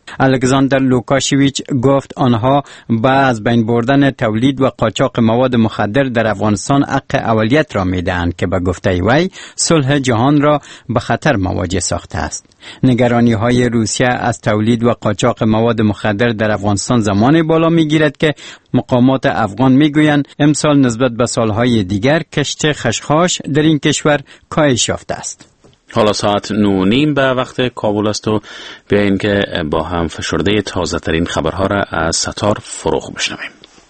الکساندر لوکاشویچ گفت آنها با از بین بردن تولید و قاچاق مواد مخدر در افغانستان حق اولیت را میدهند که به گفته وی صلح جهان را به خطر مواجه ساخته است. نگرانی های روسیه از تولید و قاچاق مواد مخدر در افغانستان زمان بالا میگیرد که مقامات افغان میگویند امسال نسبت به سالهای دیگر کشت خشخاش در این کشور کاهش یافته است. حالا ساعت نو نیم به وقت کابل است و بیاییم که با هم فشرده تازه ترین خبرها را از ستار فروغ بشنویم.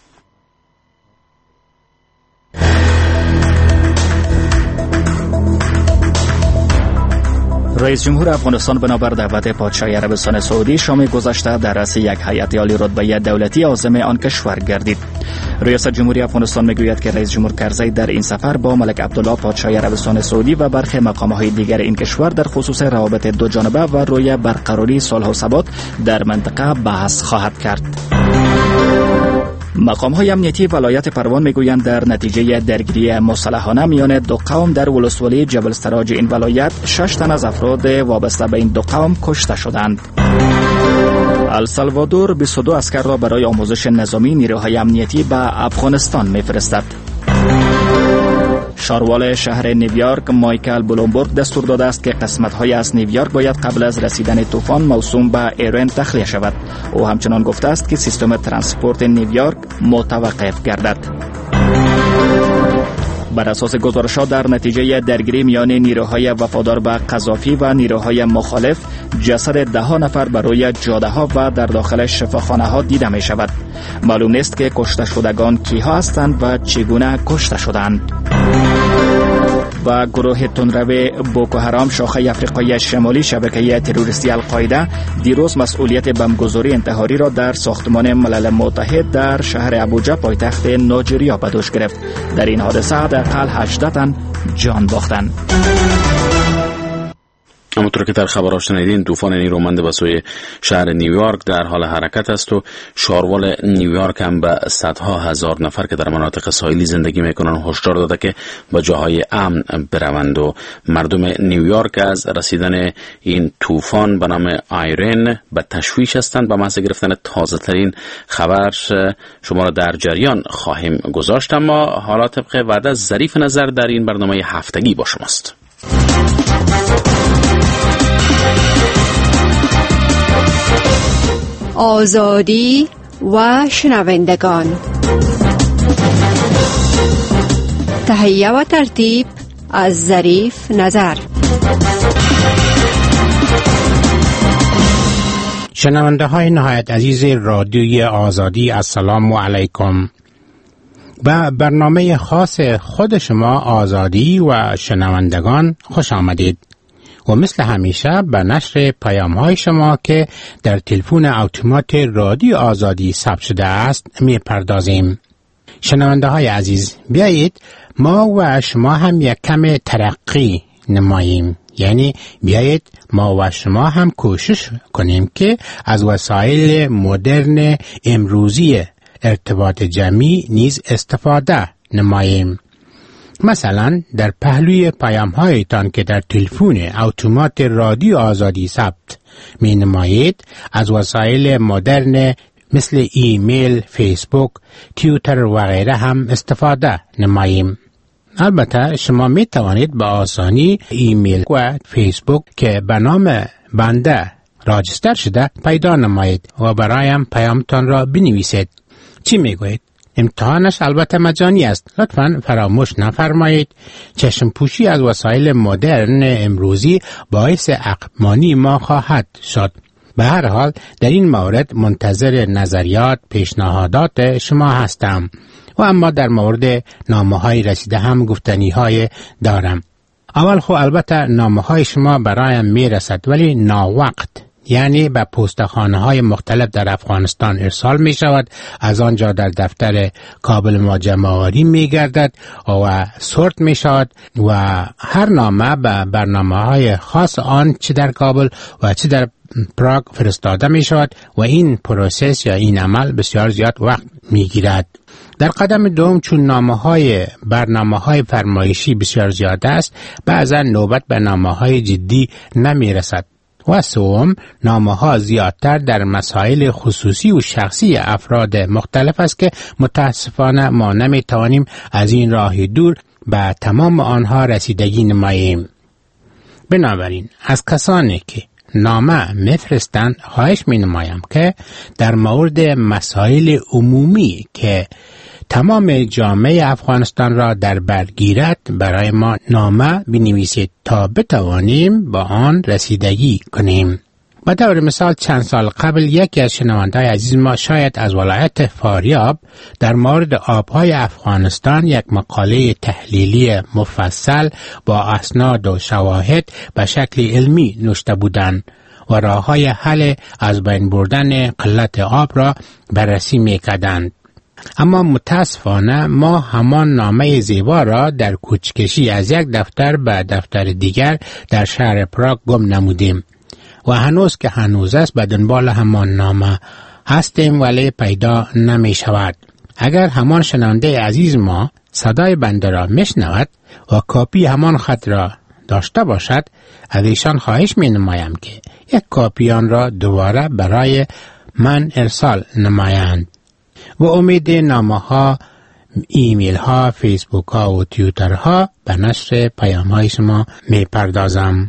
رئیس جمهور افغانستان بنابر دعوت پادشاه عربستان سعودی شام گذشته در رأس یک هیئت عالی رتبه دولتی عازم آن کشور گردید. ریاست جمهوری افغانستان میگوید که رئیس جمهور کرزی در این سفر با ملک عبدالله پادشاه عربستان سعودی و برخی مقام‌های دیگر این کشور در خصوص روابط دو جانبه و روی برقراری صلح و ثبات در منطقه بحث خواهد کرد. مقام‌های امنیتی ولایت پروان میگویند در نتیجه درگیری مسلحانه میان دو قوم در ولسوالی جبل سراج این ولایت شش تن از افراد وابسته به این دو قوم کشته شدند. السالوادور بیست و دو اسکر را برای آموزش نظامی نیروهای امنیتی به افغانستان میفرستد. شاروال شهر نیویورک مایکل بلومبورگ دستور داده است که قسمت‌های از نیویورک باید قبل از رسیدن طوفان موسوم به ایران تخلیه شود. او همچنان گفته است که سیستم ترانسپورت نیویورک متوقف گردد. بر اساس گزارش‌ها در نتیجه درگیری میان نیروهای وفادار به قذافی و نیروهای مخالف جسد ده ها نفر بر روی جاده‌ها و در داخل شفاخانه‌ها دیده می‌شود. معلوم نیست که کشته شدگان کیها هستند و چگونه کشته شدند. و گروه تندرو بوکو حرام شاخه افریقای شمالی شبکه تروریستی القاعده دیروز مسئولیت بمبگذاری انتحاری را در ساختمان ملل متحد در شهر ابوجا پایتخت نایجریا به دوش گرفت. در این حادثه حداقل هجده تن جان باختند. همونطور که در خبرها شنیدین طوفان نیرومند به سوی شهر نیویورک در حال حرکت است و شاروال نیویورک هم به صدها هزار نفر که در مناطق ساحلی زندگی میکنن هشدار داده که به جاهای امن بروند و مردم نیویورک از رسیدن این طوفان به نام آیرن به تشویش هستند. به محض گرفتن تازه ترین خبر شما را در جریان خواهیم گذاشت، اما حالا طبق وعده ظریف نظر در این برنامه هفتگی با شماست. آزادی و شنوندگان، تهیه و ترتیب از ظریف نظر. شنونده های نهایت عزیز رادیوی آزادی، السلام علیکم. به برنامه خاص خود شما آزادی و شنوندگان خوش آمدید و مثل همیشه به نشر پیام های شما که در تلفن اتومات رادیو آزادی ثبت شده است می پردازیم. شنونده های عزیز، بیایید ما و شما هم یک کم ترقی نماییم، یعنی بیایید ما و شما هم کوشش کنیم که از وسایل مدرن امروزی ارتباط جمعی نیز استفاده نماییم. مثلا در پهلوی پیام هایتان که در تلفن اتومات رادیو آزادی ثبت می نمایید از وسایل مدرن مثل ایمیل، فیسبوک، توییتر و غیره هم استفاده نماییم. البته شما می توانید به آسانی ایمیل و فیسبوک که به نام بنده راجستر شده پیدا نمایید و برایم پیامتان را بنویسید. چی می گویید؟ امتحانش البته مجانی است. لطفاً فراموش نفرمایید. چشم پوشی از وسایل مدرن امروزی باعث عقب‌مانی ما خواهد شد. به هر حال در این مورد منتظر نظریات، پیشنهادات شما هستم و اما در مورد نامه‌های رسیده هم گفتنی‌های دارم. اول خب البته نامه‌های شما برایم میرسد ولی ناوقت، یعنی به پستخانه های مختلف در افغانستان ارسال می شود. از آنجا در دفتر کابل ما جمع‌آوری می گردد و سورت می شود و هر نامه به برنامه های خاص آن چه در کابل و چه در پراگ فرستاده می شود و این پروسس یا این عمل بسیار زیاد وقت می گیرد. در قدم دوم چون نامه های برنامه های فرمایشی بسیار زیاد است، بعضا نوبت به نامه های جدی نمی رسد و سوم، نامه ها زیادتر در مسائل خصوصی و شخصی افراد مختلف است که متاسفانه ما نمی توانیم از این راه دور به تمام آنها رسیدگی نماییم. بنابراین از کسانی که نامه میفرستند خواهش می نمایم که در مورد مسائل عمومی که تمام جامعه افغانستان را در بر گیرد برای ما نامه بنویسید تا بتوانیم با آن رسیدگی کنیم. به طور مثال چند سال قبل یکی از شنونده‌های عزیز ما شاید از ولایت فاریاب در مورد آبهای افغانستان یک مقاله تحلیلی مفصل با اسناد و شواهد به شکل علمی نوشته بودند و راه‌های حل از بین بردن قلت آب را بررسی می‌کردند. اما متاسفانه ما همان نامه زیبا را در کوچکشی از یک دفتر به دفتر دیگر در شهر پراگ گم نمودیم و هنوز که هنوز است به دنبال همان نامه هستیم ولی پیدا نمی شود. اگر همان شنونده عزیز ما صدای بنده را میشنود و کاپی همان خط را داشته باشد، از ایشان خواهش می نمایم که یک کاپی آن را دوباره برای من ارسال نمایند. و امید نامه ها، ایمیل ها، فیسبوک ها و توییتر ها به نشر پیام های شما می پردازم.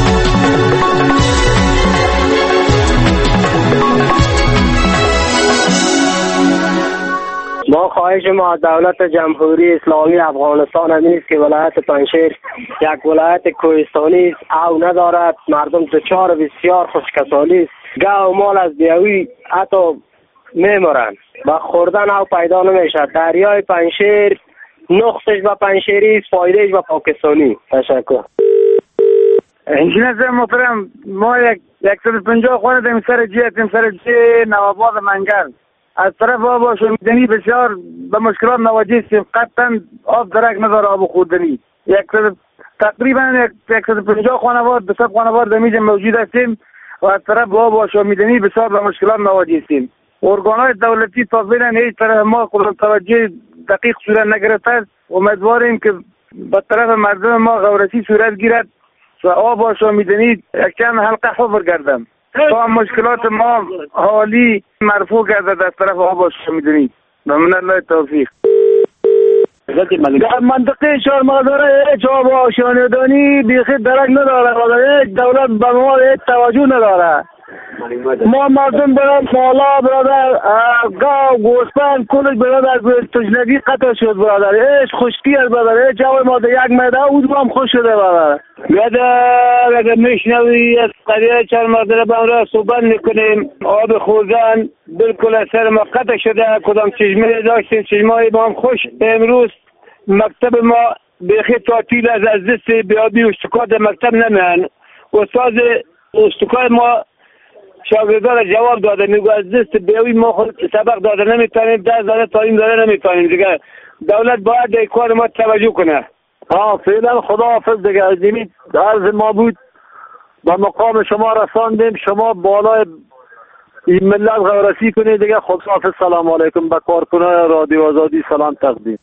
ما خواهش ما از دولت جمهوری اسلامی افغانستان نیست که ولایت پنجشیر یک ولایت کوهستانی است او ندارد، مردم دچار بسیار خشکسالی است، گاو و مال از بیاوی حتی میمرند و خوردن او پیدا نمیشد. دریای پنجشیر نقصش به پنجشیری است، فایدهش به پاکستانی. تشکر. انجینر محترم، ما یک صد و پنجاه خانه داریم سر جی هستیم، سر جی نواباد منگل. از طرف آب آشامیدنی بسیار به مشکلات مواجه هستیم، قطعا آب درک نداره، آب خوردنی. یک تقریبا یک صد و پنجاه خانوار به صد خانوار در اینجا موجود هستیم و از طرف آب آشامیدنی بسیار به مشکلات مواجه هستیم. ارگان‌های دولتی تا فعلا هیچ طرف ما قابل توجه دقیق صورت نگرفته است. امیدواریم که به طرف مردم ما غورسی صورت گیرد و آب آشامیدنی یک چند حلقه حفر گردم تا مشکلات ما حالی مرفوع گردد از طرف آب آشامیدنی. ممنون، الله توفیق. در منطقه چهار مزاره هیچ آب آشامیدنی بیخی درک نداره، دولت به ما هیچ توجه نداره. ما مردم برای مالا برادر گاو گوسفند کلش برادر تشنگی قطع شد برادر، ایش خشکی است برادر، ایش جوای ما در یک میده اون هم خوش شده برادر. بیادر اگر میشنوی از قریه چهار مزاره به امراه صحبت میکنیم، آب خوردن بالکل از سر ما قطع شده، کدام چشمه داشتیم چشمه ما هم خوش. امروز مکتب ما بیخی تعطیل از از دست بیابی و اشتکار در مکتب نمیان. استاد اشتکار ما شاگردان جواب داده، میگو از دست بیاوی ما خود سبق داده نمیتونیم، درس داده تعلیم داده نمیتونیم دیگه. دولت باید در کار ما توجه کنه. ها فعلا خداحافظ دیگه. از این عرض ما بود به مقام شما رساندیم، شما بالای این ملت غورسی کنید دیگه. خداحافظ. سلام علیکم. به کارکنان رادیو آزادی سلام تقدیم.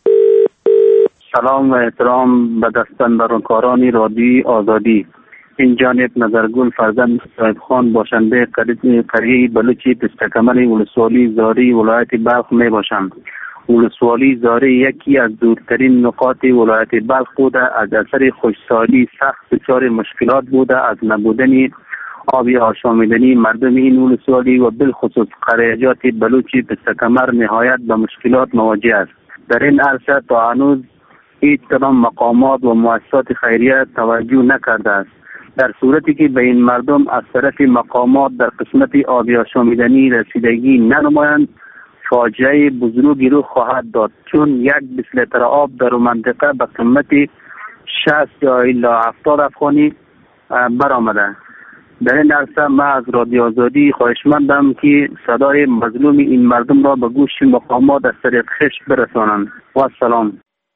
سلام و احترام به دستاندرکاران رادیو آزادی. این جانب نظرگل فرزند صاحب خان باشنده قریه بلوچی پستکمل ولسوالی زاری ولایت بلخ می باشند. ولسوالی زاری یکی از دورترین نقاط ولایت بلخ بوده، از اثر خشکسالی سخت دچار مشکلات بوده، از نبودن آبی آشامیدنی مردم این ولسوالی و بالخصوص قریجات بلوچی پستکمل نهایت به مشکلات مواجه است. در این عرصه تا هنوز هیچ کدام مقامات و مؤسسات خیریه توجه نکرده است. در صورتی که به این مردم از طرف مقامات در قسمت آبی آشامیدنی رسیدگی ننمایند، فاجعه بزرگی رو خواهد داد، چون یک بیست لیتر آب در منطقه به قیمت شصت یا الی هفتاد افغانی برآمده. در این عرصه ما از رادیو آزادی خواهشمندم که صدای مظلوم این مردم را به گوش مقامات از طریق خشم برسانند. و السلام.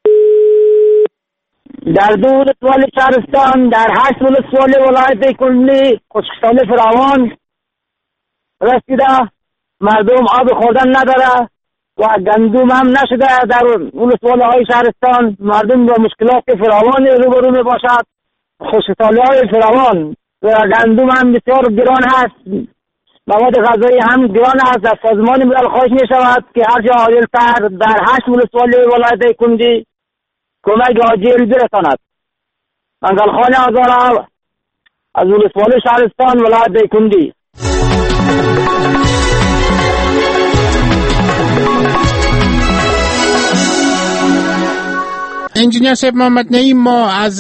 در دو ولسوالی شهرستان، در هشت ولسوالی ولایت کلی خشکسالی فراوان رسیده، مردم آب خوردن نداره و گندم هم نشده. در ولسوالی های شهرستان مردم با مشکلات فراوان روبرو می باشد. خشکسالی های فراوان گندم هم بسیار گران هست، مواد غذایی هم گران است. از سازمان ملل خواهش می شود که هر جا عاجل‌تر در هشت ولسوالی ولایت کندی کمک عاجل برساند. منزلخان آزارا از ولسوالی شهرستان ولایت کندی. انجینیر صاحب محمد نعیم، ما از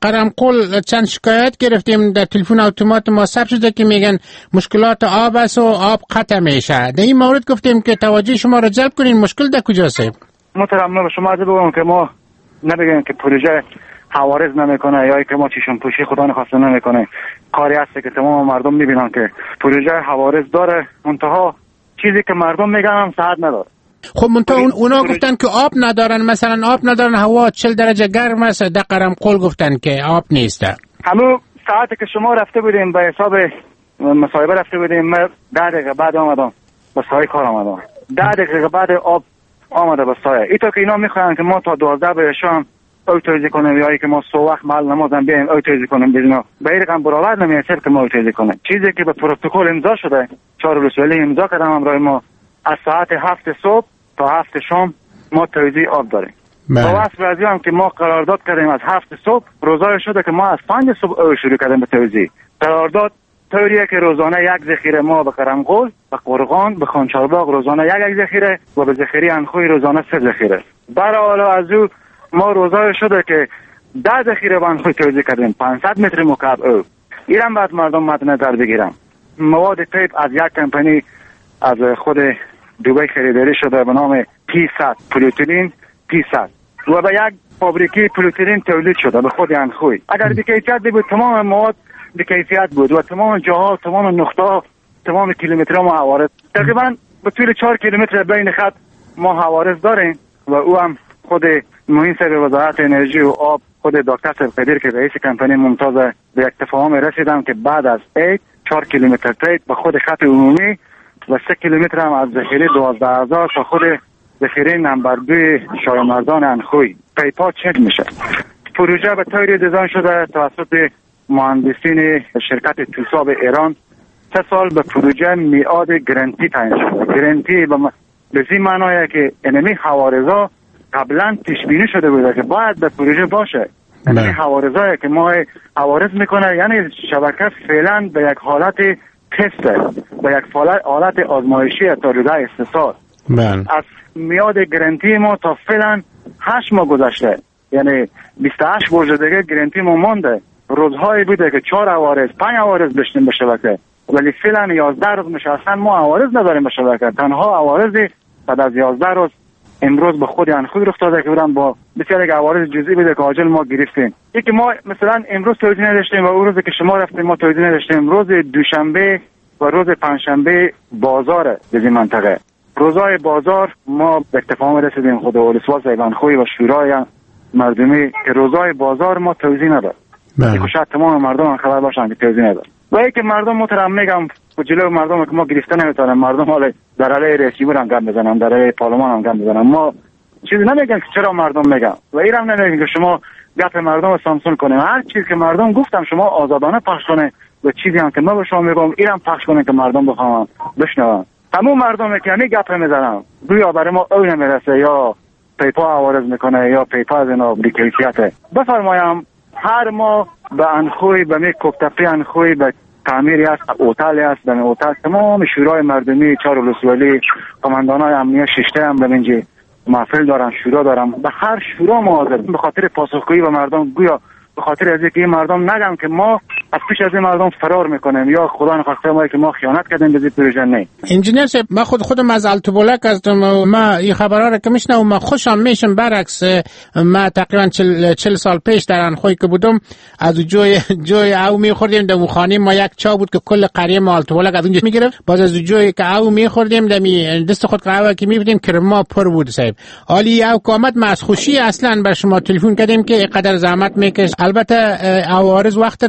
قرمقل چند شکایت گرفتیم در تلفن اتومات ما ثبت شده که میگن مشکلات آب است و آب قطع میشه. در این مورد گفتیم که توجه شما را جلب کنین. مشکل در کجاست صاحب؟ محترم، من به شما عرض بگم که ما نبگیم که پروژه حوارز نمیکنه یا که ما چشم پوشی خدا نخواسته نمیکنه. کاری هست که تمام مردم میبینن که پروژه حوارز داره، منتها چیزی که مردم میگن هم صحت نداره. خب منتها اون اونا گفتن که آب ندارن، مثلا آب ندارن، هوا چهل درجه گرم است. در قرمقل گفتن که آب نیست. همون ساعتی که شما رفته بودیم به حساب مصاحبه رفته بودیم، من ده دقیقه بعد آمدم به سایه کار آمدم. ده دقیقه بعد آب آمده به سایه. ایتا که اینا میخواین که ما تا دوازده به شام اوتوریزی کنیم یا که ما سو وقت محل نمازم بیایم اوتوریزی کنیم، بیزنا به این رقم برابر نمیشه که ما اوتوریزی کنیم. چیزی که به پروتکل امضا شده، چهار ولسوالی امضا کردم همراه ما، از ساعت هفت صبح تا هفت شام ما توزیع آب داریم. با وصف رضی هم که ما قرارداد کردیم از هفت صبح، روزای شده که ما از پنج صبح او شروع کردیم به توزیع. قرارداد طوریه که روزانه یک ذخیره ما به قرمقل، به قرغان، به خانچارباغ روزانه یک یک ذخیره و به ذخیره انخوی روزانه سه ذخیره. برای حالا از او ما روزای شده که ده ذخیره به انخوی توزیع کردیم، پانصد متر مکعب او. ایران بعد مردم مد نظر بگیرم. مواد تیپ از یک کمپانی از خود دوبای خریداری شده به نام پی صد پلیتیلین پی صد و به یک فابریکی پلیتیلین تولید شده به خود انخوی. اگر بی‌کیفیت بود تمام مواد بی‌کیفیت بود و تمام جاها، تمام نقطه‌ها، تمام کیلومترها ما حوارز تقریبا به طول چهار کیلومتر بین خط ما حوارز داریم و او هم خود معین صاحب وزارت انرژی و آب، خود دکتر صاحب قدیر که رئیس کمپانی ممتاز به یک تفاهم رسیدم که بعد از ایت چهار کیلومتر تایید به خود خط عمومی و سه کیلومتر هم از ذخیره دوازده هزار تا خود ذخیره نمبر دوی شایمردان انخوی پیپا چک میشه. پروژه به طوری دیزاین شده توسط مهندسین شرکت توساب ایران. سه سال به پروژه میعاد گرانتی تعیین شده. گرانتی به این معنیه که انمی حوارزا قبلا پیش بینی شده بوده که باید به پروژه باشه. انمی حوارزایی که ما حوارز میکنه، یعنی شبکه فعلا به یک حالت تست، به یک حالت آزمایشی تا روز استثار. از میاد گرانتی ما تا فعلا هشت ماه گذشته، یعنی بیست و هشت برج دیگه گرانتی ما مونده. روزهایی بوده که چهار عوارض پنج عوارض بشتیم به شبکه، ولی فعلا یازده روز میشه اصلا ما عوارض نداریم به شبکه. تنها عوارضی بعد از یازده روز امروز به خود انخوی رخ داده که بودن با بسیار یک عوارض جزئی بوده که عاجل ما گرفتیم. یکی ما مثلا امروز توزیع نداشتیم و اون روزی که شما رفتیم ما توزیع نداشتیم. روز دوشنبه و روز پنجشنبه بازار در این منطقه، روزای بازار ما به اتفاق رسیدیم خود ولسوالی انخوی و شورای مردمی که روزای بازار ما توزیع نداد. که شاید تمام مردم خبر باشن که توزیع نداد. و اینکه مردم محترم میگم جلو مردم که ما گرفته نمیتونن، مردم حالا در علیه رئیس جمهور هم گپ بزنن، در علیه پارلمان هم گپ بزنن. ما چیزی نمیگن که چرا مردم میگن و اینم نمیگن که شما گپ مردم سانسور کنین. هر چیز که مردم گفتم شما آزادانه پخش کنه و چیزی هم که ما به شما میگم اینم پخش کنه که مردم بخوام بشنون. تمام مردم که همین گپ میزنن گویا برای ما اون نمیرسه یا پیپا عوارض میکنه یا پیپا از اینا بی‌کیفیته. بفرمایم هر ما به انخوی به می کوکتپی انخوی به تعمیری است، اوتالی است، در اوتال تمام شورای مردمی چهار ولسوالی قماندانای امنیت ششته هم به اینجا محفل دارن، شورا دارن. به هر شورا ما حاضر به خاطر پاسخگویی به مردم، گویا به خاطر از اینکه این مردم نگم که ما از پیش از این مردم فرار میکنیم یا خدا نخواسته ما که ما خیانت کردیم به این پروژه. نه انجینیر صاحب، من خود خودم از التوبولک هستم و ما این خبرها رو که میشنم و من خوشم میشم. برعکس ما تقریبا چهل سال پیش در انخوی که بودم از جوی جوی او میخوردیم در خانه ما یک چا بود که کل قریه ما التوبولک از اونجا میگرفت. باز از جوی که او میخوردیم در می دست خود قهوه که میبودیم کرما پر بود. صاحب عالی او قامت ما از خوشی اصلا بر شما تلفن کردیم که اینقدر زحمت میکش. البته عوارض وقت رفع میشه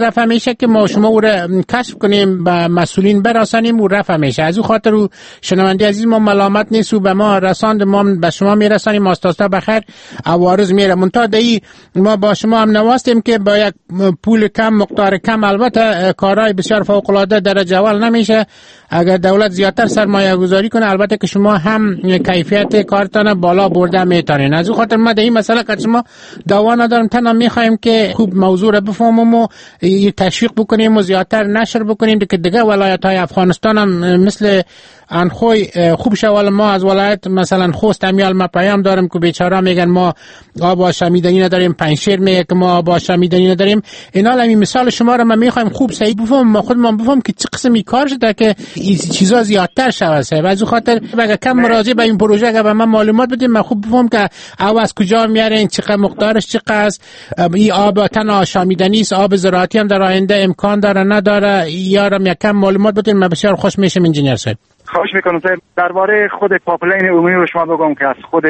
میشه که ما شما او را کشف کنیم به مسئولین برسانیم او رفع میشه. از او خاطر او شنونده عزیز ما ملامت نیست و به ما رساند، ما به شما میرسانیم استاد بخیر عوارض میره. منتها دایی ما با شما هم نواستیم که با یک پول کم مقدار کم البته کارهای بسیار فوق العاده درجه اول نمیشه. اگر دولت زیادتر سرمایه گذاری کنه البته که شما هم کیفیت کارتان بالا برده میتونین. از او خاطر ما در این مسئله که شما دعوا ندارم، تنها میخوایم که خوب موضوع را بفهمیم و تشویق بکنیم و زیادتر نشر بکنیم که دیگه ولایت های افغانستان هم مثل انخوی خوب شوال. ما از ولایت مثلا خوست امیال ما پیام دارم که بیچاره میگن ما آب آشامیدنی نداریم، پنجشیر میگه که ما آب آشامیدنی نداریم. اینا همین مثال شما را ما میخوایم خوب صحیح بفهمیم، ما خودمون بفهمیم که چه قسمی کار شده که این چیزا زیادتر شود. و از خاطر اگه کم مراجعه به این پروژه اگه به من معلومات بدیم من خوب بفهمم که آب از کجا میارین، چقدر مقدارش چقدر است، این آب تنها آشامیدنی است، آب زراعتی هم در آینده امکان داره نداره، یارم یک کم معلومات بدین من بسیار خوش میشم. انجینیر صاحب خواهش میکنم صاحب درباره خود پاپلین عمومی رو شما بگم که از خود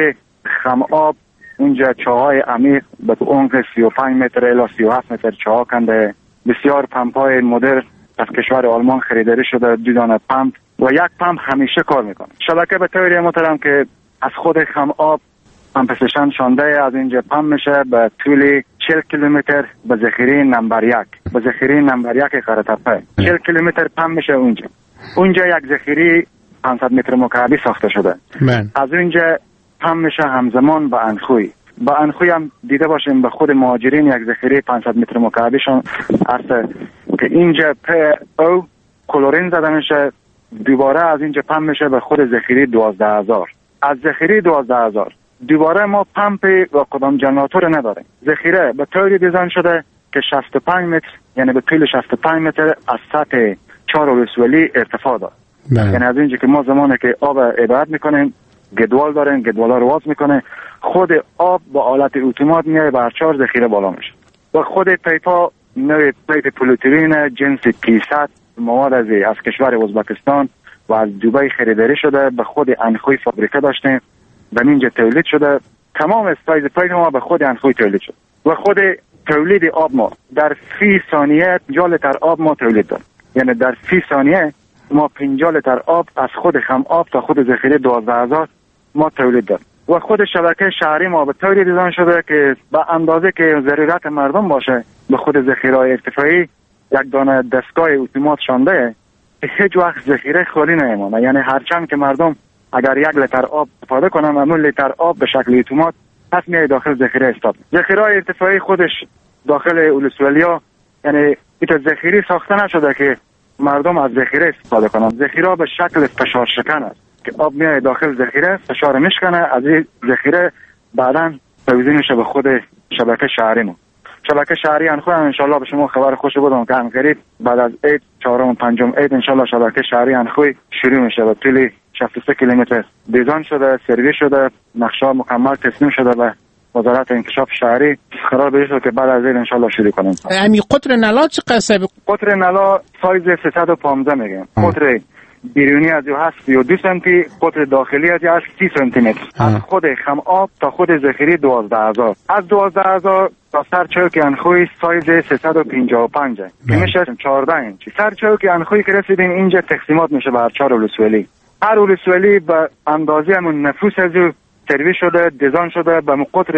خمآب اونجا چاهای عمیق به عمق سی و پنج متر الی سی و هفت متر چاه کنده، بسیار پمپای مدرن از کشور آلمان خریداری شده، دو دانه پمپ و یک پمپ همیشه کار میکنه. شبکه به طوری محترم که از خود خمآب پمپ استیشن شانده از اینجا پمپ میشه به طول چهل کیلومتر به ذخیره نمبر یک به ذخیره نمبر یک قره‌تپه چهل کیلومتر پمپ میشه اونجا. اونجا یک ذخیره پانصد متر مکعبی ساخته شده. من. از اونجا پمپ میشه همزمان به انخوی. با انخوی هم دیده باشیم به خود مهاجرین یک ذخیره پانصد متر مکعبیشون است که اینجا په او کلورین زده میشه، دوباره از اینجا پمپ میشه به خود ذخیره دوازده هزار. از ذخیره دوازده هزار دوباره ما پمپ و کدام جنراتور نداریم. ذخیره به طوری دیزاین شده که شصت و پنج متر یعنی به طول شصت و پنج متر از سطح چهار ولسوالی ارتفاع داره. یعنی از اینجا که ما زمانی که آب ابعاد میکنیم گدوال داریم، گدوالا رو واز میکنه، خود آب با آلت اتومات میای بر چهار ذخیره بالا میشه. و خود پیپا نوع پیپ پلوترین جنس کیصد مواد از از کشور ازبکستان و از دبی خریداری شده، به خود انخوی فابریکه داشتیم و اینجا تولید شده. تمام استایز پیپ ما به خود انخوی تولید شد و خود تولید آب ما در فی ثانیه پنجاه لیتر آب ما تولید داریم. یعنی در فی ثانیه ما پنجاه لیتر آب از خود خمآب تا خود ذخیره دوازده هزار ما تولید داریم. و خود شبکه شهری ما به طوری دیزاین شده که به اندازه که ضرورت مردم باشه به خود ذخیره ارتفاعی یک دانه دستگاه اتومات شانده که هیچ وقت ذخیره خالی نمیمونه. یعنی هرچند که مردم اگر یک لیتر آب استفاده کنن اون لیتر آب به شکل اتومات پس میای داخل ذخیره استاد. ذخیره ارتفاعی خودش داخل اولسوالیا یعنی این ذخیره ساخته نشده که مردم از ذخیره استفاده کنن. ذخیره به شکل فشار شکن است که آب میای داخل ذخیره فشار میشکنه، از این ذخیره بعداً توزیع میشه به خود شبکه شهری ما. شبکه شهری انخوی ان شاء الله به شما خبر خوش بدم که قریب بعد از عید چهارم و پنجم عید ان شاء الله شبکه شهری انخوی شروع میشه و طول شصت و سه کیلومتر دیزاین شده، سرویس شده، نقشه مکمل تسلیم شده و وزارت انکشاف شهری قرار بشه که بعد از این ان شاء الله شروع کنیم. امی قطر نلا چقدر؟ قطر نلا سایز سیصد و پانزده میگیم. قطر بیرونی از او هست سی و دو سانتی، قطر داخلی از او هست سی سانتی متر. از خود خمآب تا خود ذخیره دوازده هزار. از دوازده هزار تا سر چوک انخوی سایز سیصد و پنجاه و پنج که میشه چهارده اینچ. سر چوک انخوی که رسیدیم اینجا تقسیمات میشه بر چهار ولسوالی. هر ولسوالی به اندازه همون نفوس از او سرویس شده، دیزاین شده، به قطر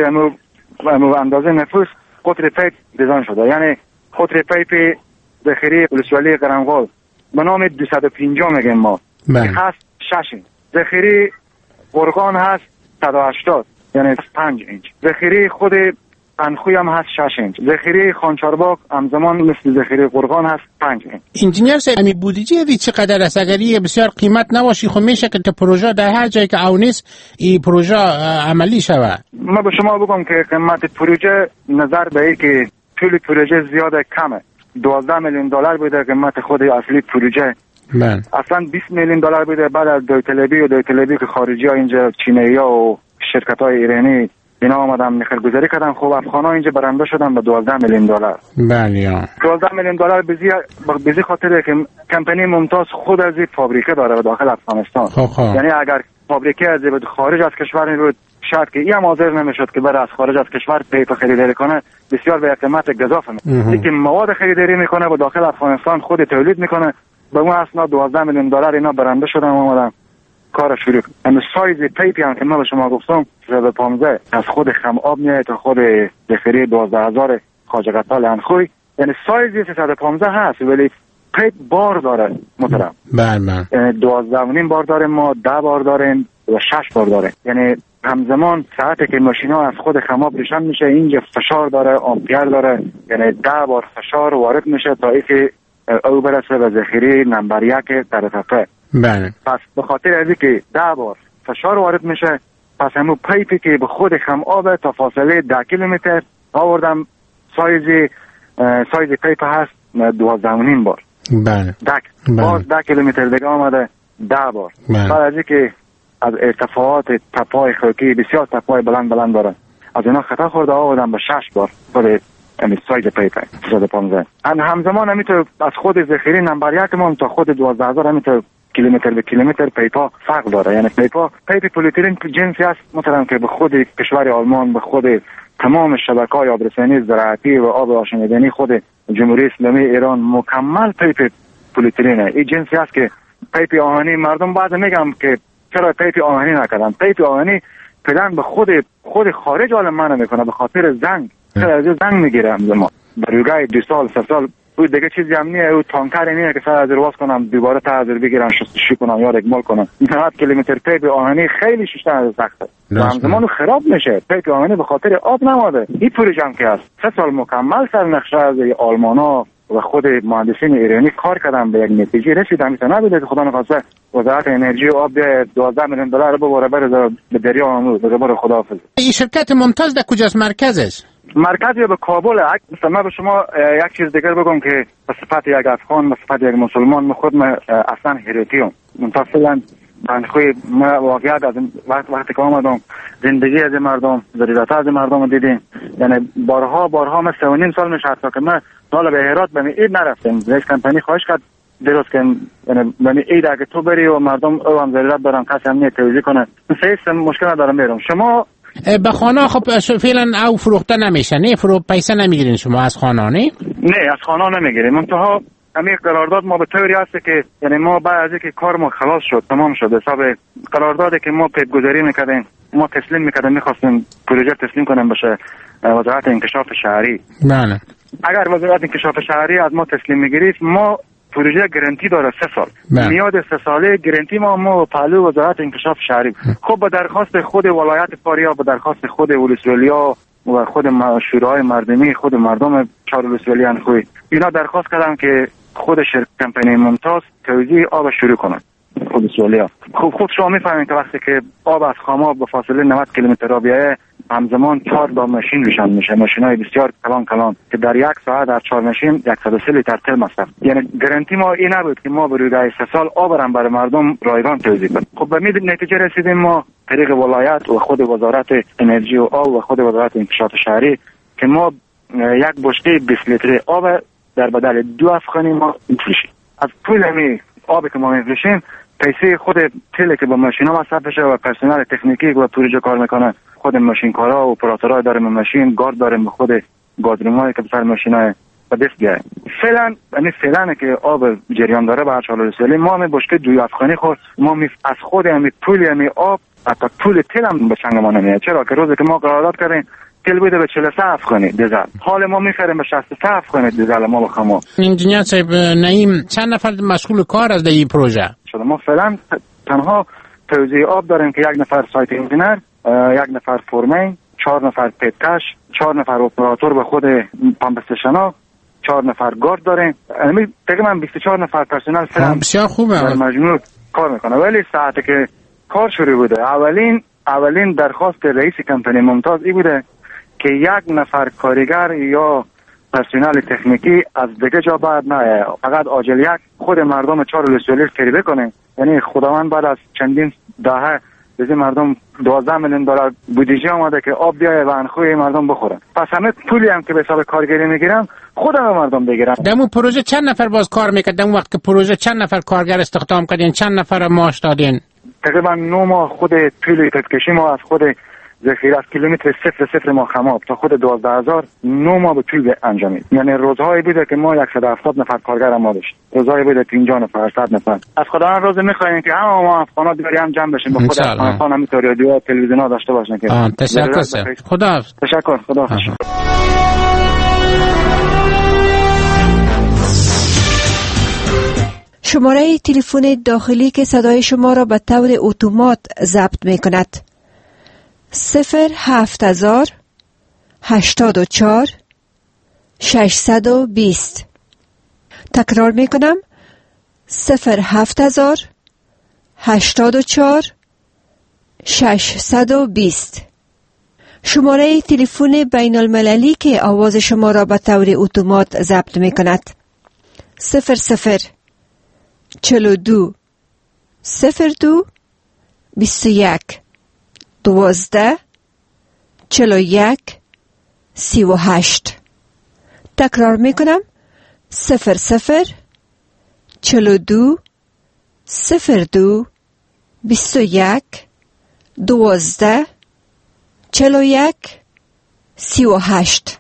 همون اندازه نفوس قطر پیپ دیزاین شده. یعنی قطر پیپ ذخیره ولسوالی قرنقال به نام دویست و پنجاه میگیم ما هست شش اینچ. ذخیره قرغان هست صد و هشتاد یعنی پنج اینچ. ذخیره خود انخوی هم هست شش اینچ. ذخیره خانچارباغ همزمان مثل ذخیره قرغان هست پنج اینچ. انجینیر صاحب امی بودجه دی چقدر است؟ اگر یه بسیار قیمت نباشی خب میشه که پروژه در هر جایی که او نیست این پروژه عملی شود. ما به شما بگم که قیمت پروژه نظر به ای که طول پروژه زیاده کمه. دوازده میلیون دلار بوده قیمت خود اصلی پروژه. من. اصلا بیست میلیون دلار بوده. بعد از دویطلبی و دویطلبی که خارجی ها اینجا چینی ها و شرکت های ایرانی اینا آمدن نخل گذاری کردن، خب افغان ها اینجا برنده شدن به دوازده میلیون دلار. بله. دوازده میلیون دلار بزی بزی خاطره که کمپانی ممتاز خود از این فابریکه داره داخل افغانستان. خواه خواه. یعنی اگر فابریکه از خارج از کشور بود شاید که این هم حاضر نمیشد که بره از خارج از کشور پیپ خریداری کنه، بسیار به قیمت گزاف میشه. یکی مواد خریداری میکنه و داخل افغانستان خود تولید میکنه، به اون اساس دوازده میلیون دلار اینا برنده شدن اومدن کار شروع. اما سایز پیپی هم که من به شما گفتم سیصد و پانزده از خود خم آب میاد تا خود ذخیره دوازده هزار خواجه قتال انخوی، یعنی سایز سیصد و پانزده هست ولی پیپ بار داره محترم. بله بله. دوازده و نیم بار داره، ما ده بار داریم و شش بار داره. یعنی همزمان ساعتی که ماشینا از خود خماب روشن میشه اینجا فشار داره، آمپیر داره، یعنی ده بار فشار وارد میشه تا اینکه او برسه به ذخیره نمبر یک طرفه. بله. پس به خاطر از اینکه ده بار فشار وارد میشه، پس همون پیپی که به خود خماب تا فاصله ده کیلومتر آوردم سایز سایز پیپ هست دوازده و نیم بار. بله. دک. بله. باز ده کیلومتر دیگه آمده ده بار. بله. بعد از اینکه از ارتفاعات تپای خاکی بسیار تپای بلند بلند داره، از اینا خطا خورده آوردم به شش بار خود امی سایز پیپ سیصد و پانزده. همزمان همینطور از خود ذخیره نمبر یک ما تا خود دوازده هزار همینطور کیلومتر به کیلومتر پیپا فرق داره. یعنی پیپا پیپ پلیترین جنسی است مثلا که به خود کشور آلمان، به خود تمام شبکه‌های آبرسانی زراعتی و آب آشامیدنی خود جمهوری اسلامی ایران مکمل پیپ پلیترینه. این جنسی است که پیپ آهنی مردم بعد میگم که چرا پیپ آهنی نکردن. پیپ آهنی پدن به خود خود خارج آلمان میکنه به خاطر زنگ. چرا از زنگ میگیره همزمان بروگای دو سال سه سال او دیگه چیزی هم نیه، او تانکر نیه که سر از رواز کنم دوباره تا از بگیرم شستشویی کنم یا رگمال کنم. نه کیلومتر پیپ آهنی خیلی شیشتر از سخته و همزمان خراب میشه. پیپ آهنی به خاطر آب نماده. این پروژه هم که هست سه سال مکمل سر نقشه از آلمانا و خود مهندسین ایرانی کار کردن به یک نتیجه رسیدن. میتونه نبوده که خدا نخواسته وزارت انرژی و آب بیاید دوازده میلیون دلار ببره بره به دریا آمو به زبر خداحافظ. این شرکت ممتاز در کجاست مرکزش؟ مرکزی به کابل. مثلا من به شما یک چیز دیگر بگم که به صفت یک افغان به صفت یک مسلمان من خود من اصلا هریتیم متصلا بنخوی ما واقعیت از وقت وقتی که آمدم زندگی از مردم ضرورت از مردم دیدیم. یعنی بارها بارها من سه و نیم سال میشه حتی که من حالا به هرات به عید نرفتیم. یک کمپانی خواهش کرد درست که یعنی به عید اگه تو بری و مردم او هم ضرورت دارن کسی هم نیت توزیع کنه سیست مشکل ندارم میرم. شما به خانه خب فعلا او فروخته نمیشه نه؟ فرو پیسه نمیگیرین شما از خانه نه؟ نه از خانه نمیگیریم. منتها همین قرارداد ما به طوری هست که یعنی ما بعد از اینکه کار ما خلاص شد تمام شد حساب قراردادی که ما پیپ گذاری میکردیم ما تسلیم میکردیم میخواستیم پروژه تسلیم کنیم بشه وزارت انکشاف شهری. بله. اگر وزارت انکشاف شهری از ما تسلیم میگیرید ما پروژه گارانتی داره سه سال. بله. میاد سه ساله گارانتی ما ما پهلو وزارت انکشاف شهری. خب به درخواست خود ولایت فاریاب، به درخواست خود ولسوالی‌ها و خود شورای مردمی خود مردم چهار ولسوالی انخوی اینا درخواست کردن که خود شرکت کمپانی ممتاز توزیع آب شروع کنه خود ولسوالی‌ها. خب خود شما میفهمید که وقتی که آب از خاماب به فاصله نود کیلومتر را بیایه همزمان چهار تا ماشین روشن میشه، ماشینای بسیار کلان کلان که در یک ساعت در چهار ماشین صد و سی لیتر تل مصرف. یعنی گارانتی ما این نبود که ما بروی سه سال آب را برای مردم رایگان توزیع کنیم. خب به این نتیجه رسیدیم ما طریق ولایت و خود وزارت انرژی و آب و خود وزارت انکشاف شهری که ما یک بشکه بیست لیتر آب در بدل دو افغانی ما میفروشیم. از پول می آبی که ما میفروشیم پیسه خود تل که با ماشینا مصرف بشه و پرسنل تکنیکی و پروژه کار میکنه خود ماشین کارا و اپراتورها داریم ماشین گارد داریم خود گازرومایی که سر ماشینای به دست بیاره. فعلا یعنی فعلا که آب جریان داره به هر چهار ولسوالی ما می بشکه دوی افغانی خود ما می از خود می پول می آب حتی پول تل هم به چنگ ما نمیاد. چرا که روزی که ما قرارداد کردیم تل بوده به چهل و سه افغانی دیزل، حال ما میخریم به شصت و سه افغانی دیزل ما بخمو. انجینیر صاحب نعیم چند نفر مشغول کار از این پروژه شده؟ ما فعلا تنها توزیع آب داریم که یک نفر سایت انجینیر، یک نفر فورمن، چهار نفر پیپکش، چهار نفر اپراتور به خود پمپ استیشنا، چهار نفر گارد داریم. یعنی تقریبا بیست و چهار نفر پرسنل فعلا بسیار خوبه در مجموع کار میکنه. ولی ساعتی که کار شروع بوده اولین اولین درخواست رئیس کمپانی ممتاز ای بوده که یک نفر کارگر یا پرسنل تکنیکی از دیگه جا بعد نه فقط عاجل یک خود مردم چهار ولسوالی کریبه کنه. یعنی خداوند بعد از چندین دهه از مردم دوازده میلیون دلار بودجه آمده که آب بیایه و انخوی مردم بخورن. پس همه پولی هم که به حساب کارگری میگیرن خودم مردم بگیرن. دمو پروژه چند نفر باز کار میکرد؟ دمو وقت که پروژه چند نفر کارگر استخدام کردین؟ چند نفر معاش دادین؟ تقریبا نه ماه خود طول پیپکشی ما از خود ذخیره از کیلومتر صفر صفر ما خماب تا خود دوازده هزار نه ماه به طول انجامید. یعنی روزهایی بوده که ما صد و هفتاد نفر کارگر ما داشت، روزهایی بوده پنجاه نفر صد نفر. از خداوند روز می‌خوایم که همه ما افغان‌ها دوری هم جمع بشیم، با خود افغانستان هم می‌تونه رادیو تلویزیون‌ها داشته باشن که تشکر سر خدا تشکر خدا شماره تلفن داخلی که صدای شما را به طور اتومات ضبط می کند صفر هفت هزار هشتاد و چهار ششصد و بیست. تکرار می کنم صفر هفت هزار هشتاد و چهار ششصد و بیست. شماره تلفن بین المللی که آواز شما را به طور اتومات ضبط می کند صفر صفر چهل و دو صفر دو بیست و یک دوازده چهل و یک سی و هشت. تکرار می کنم صفر صفر چهل و دو صفر دو بیست و یک دوازده چهل و یک سی و هشت.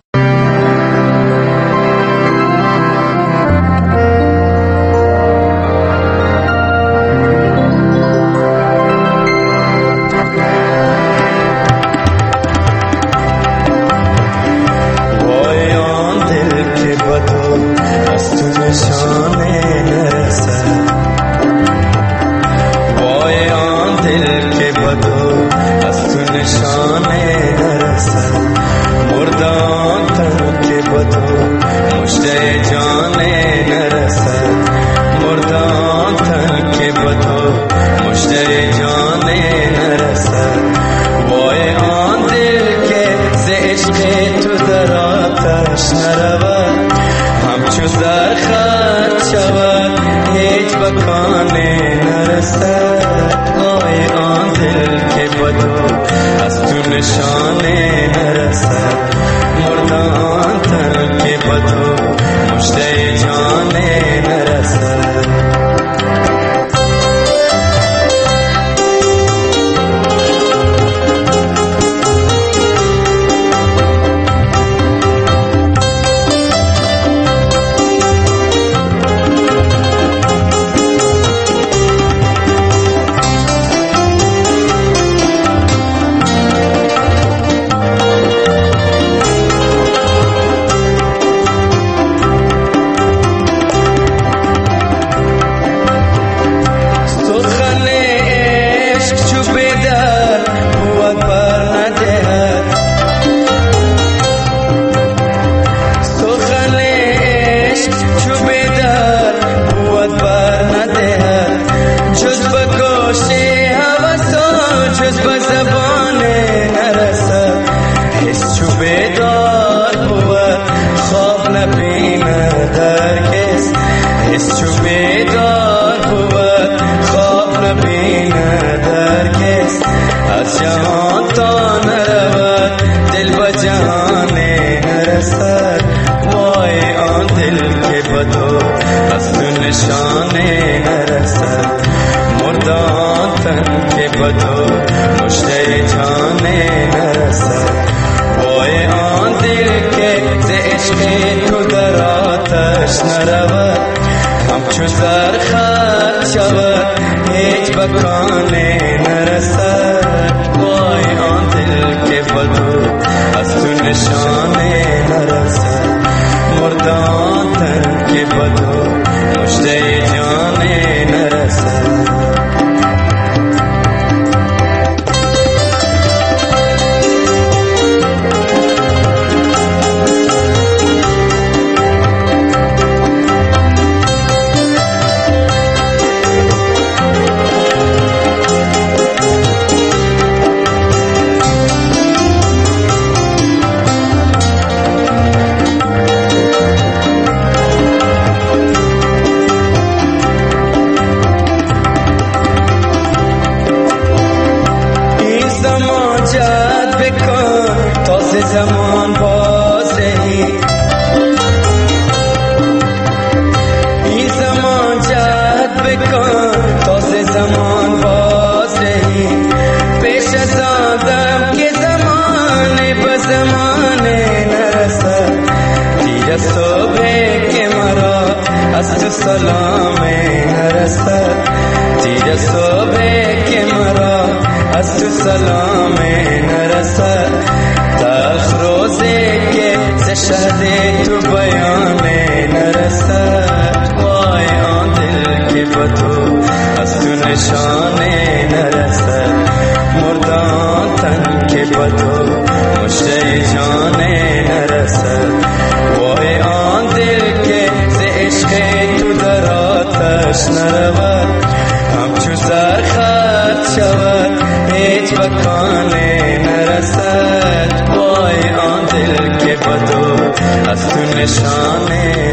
از تو سلام نرسد تیر صبح که مرا از تو سلام نرسد تلخ روزی که ز شهد تو بیان نرسد وای آن دل که با تو از تو نشان نرسد مردان تن که با تو مشته جان نرسد وای آن دل که ز عشق تو در آتش نرود همچو زرخط شود هیچ بکانه نرسد وای آن دل که با تو از تو نشانه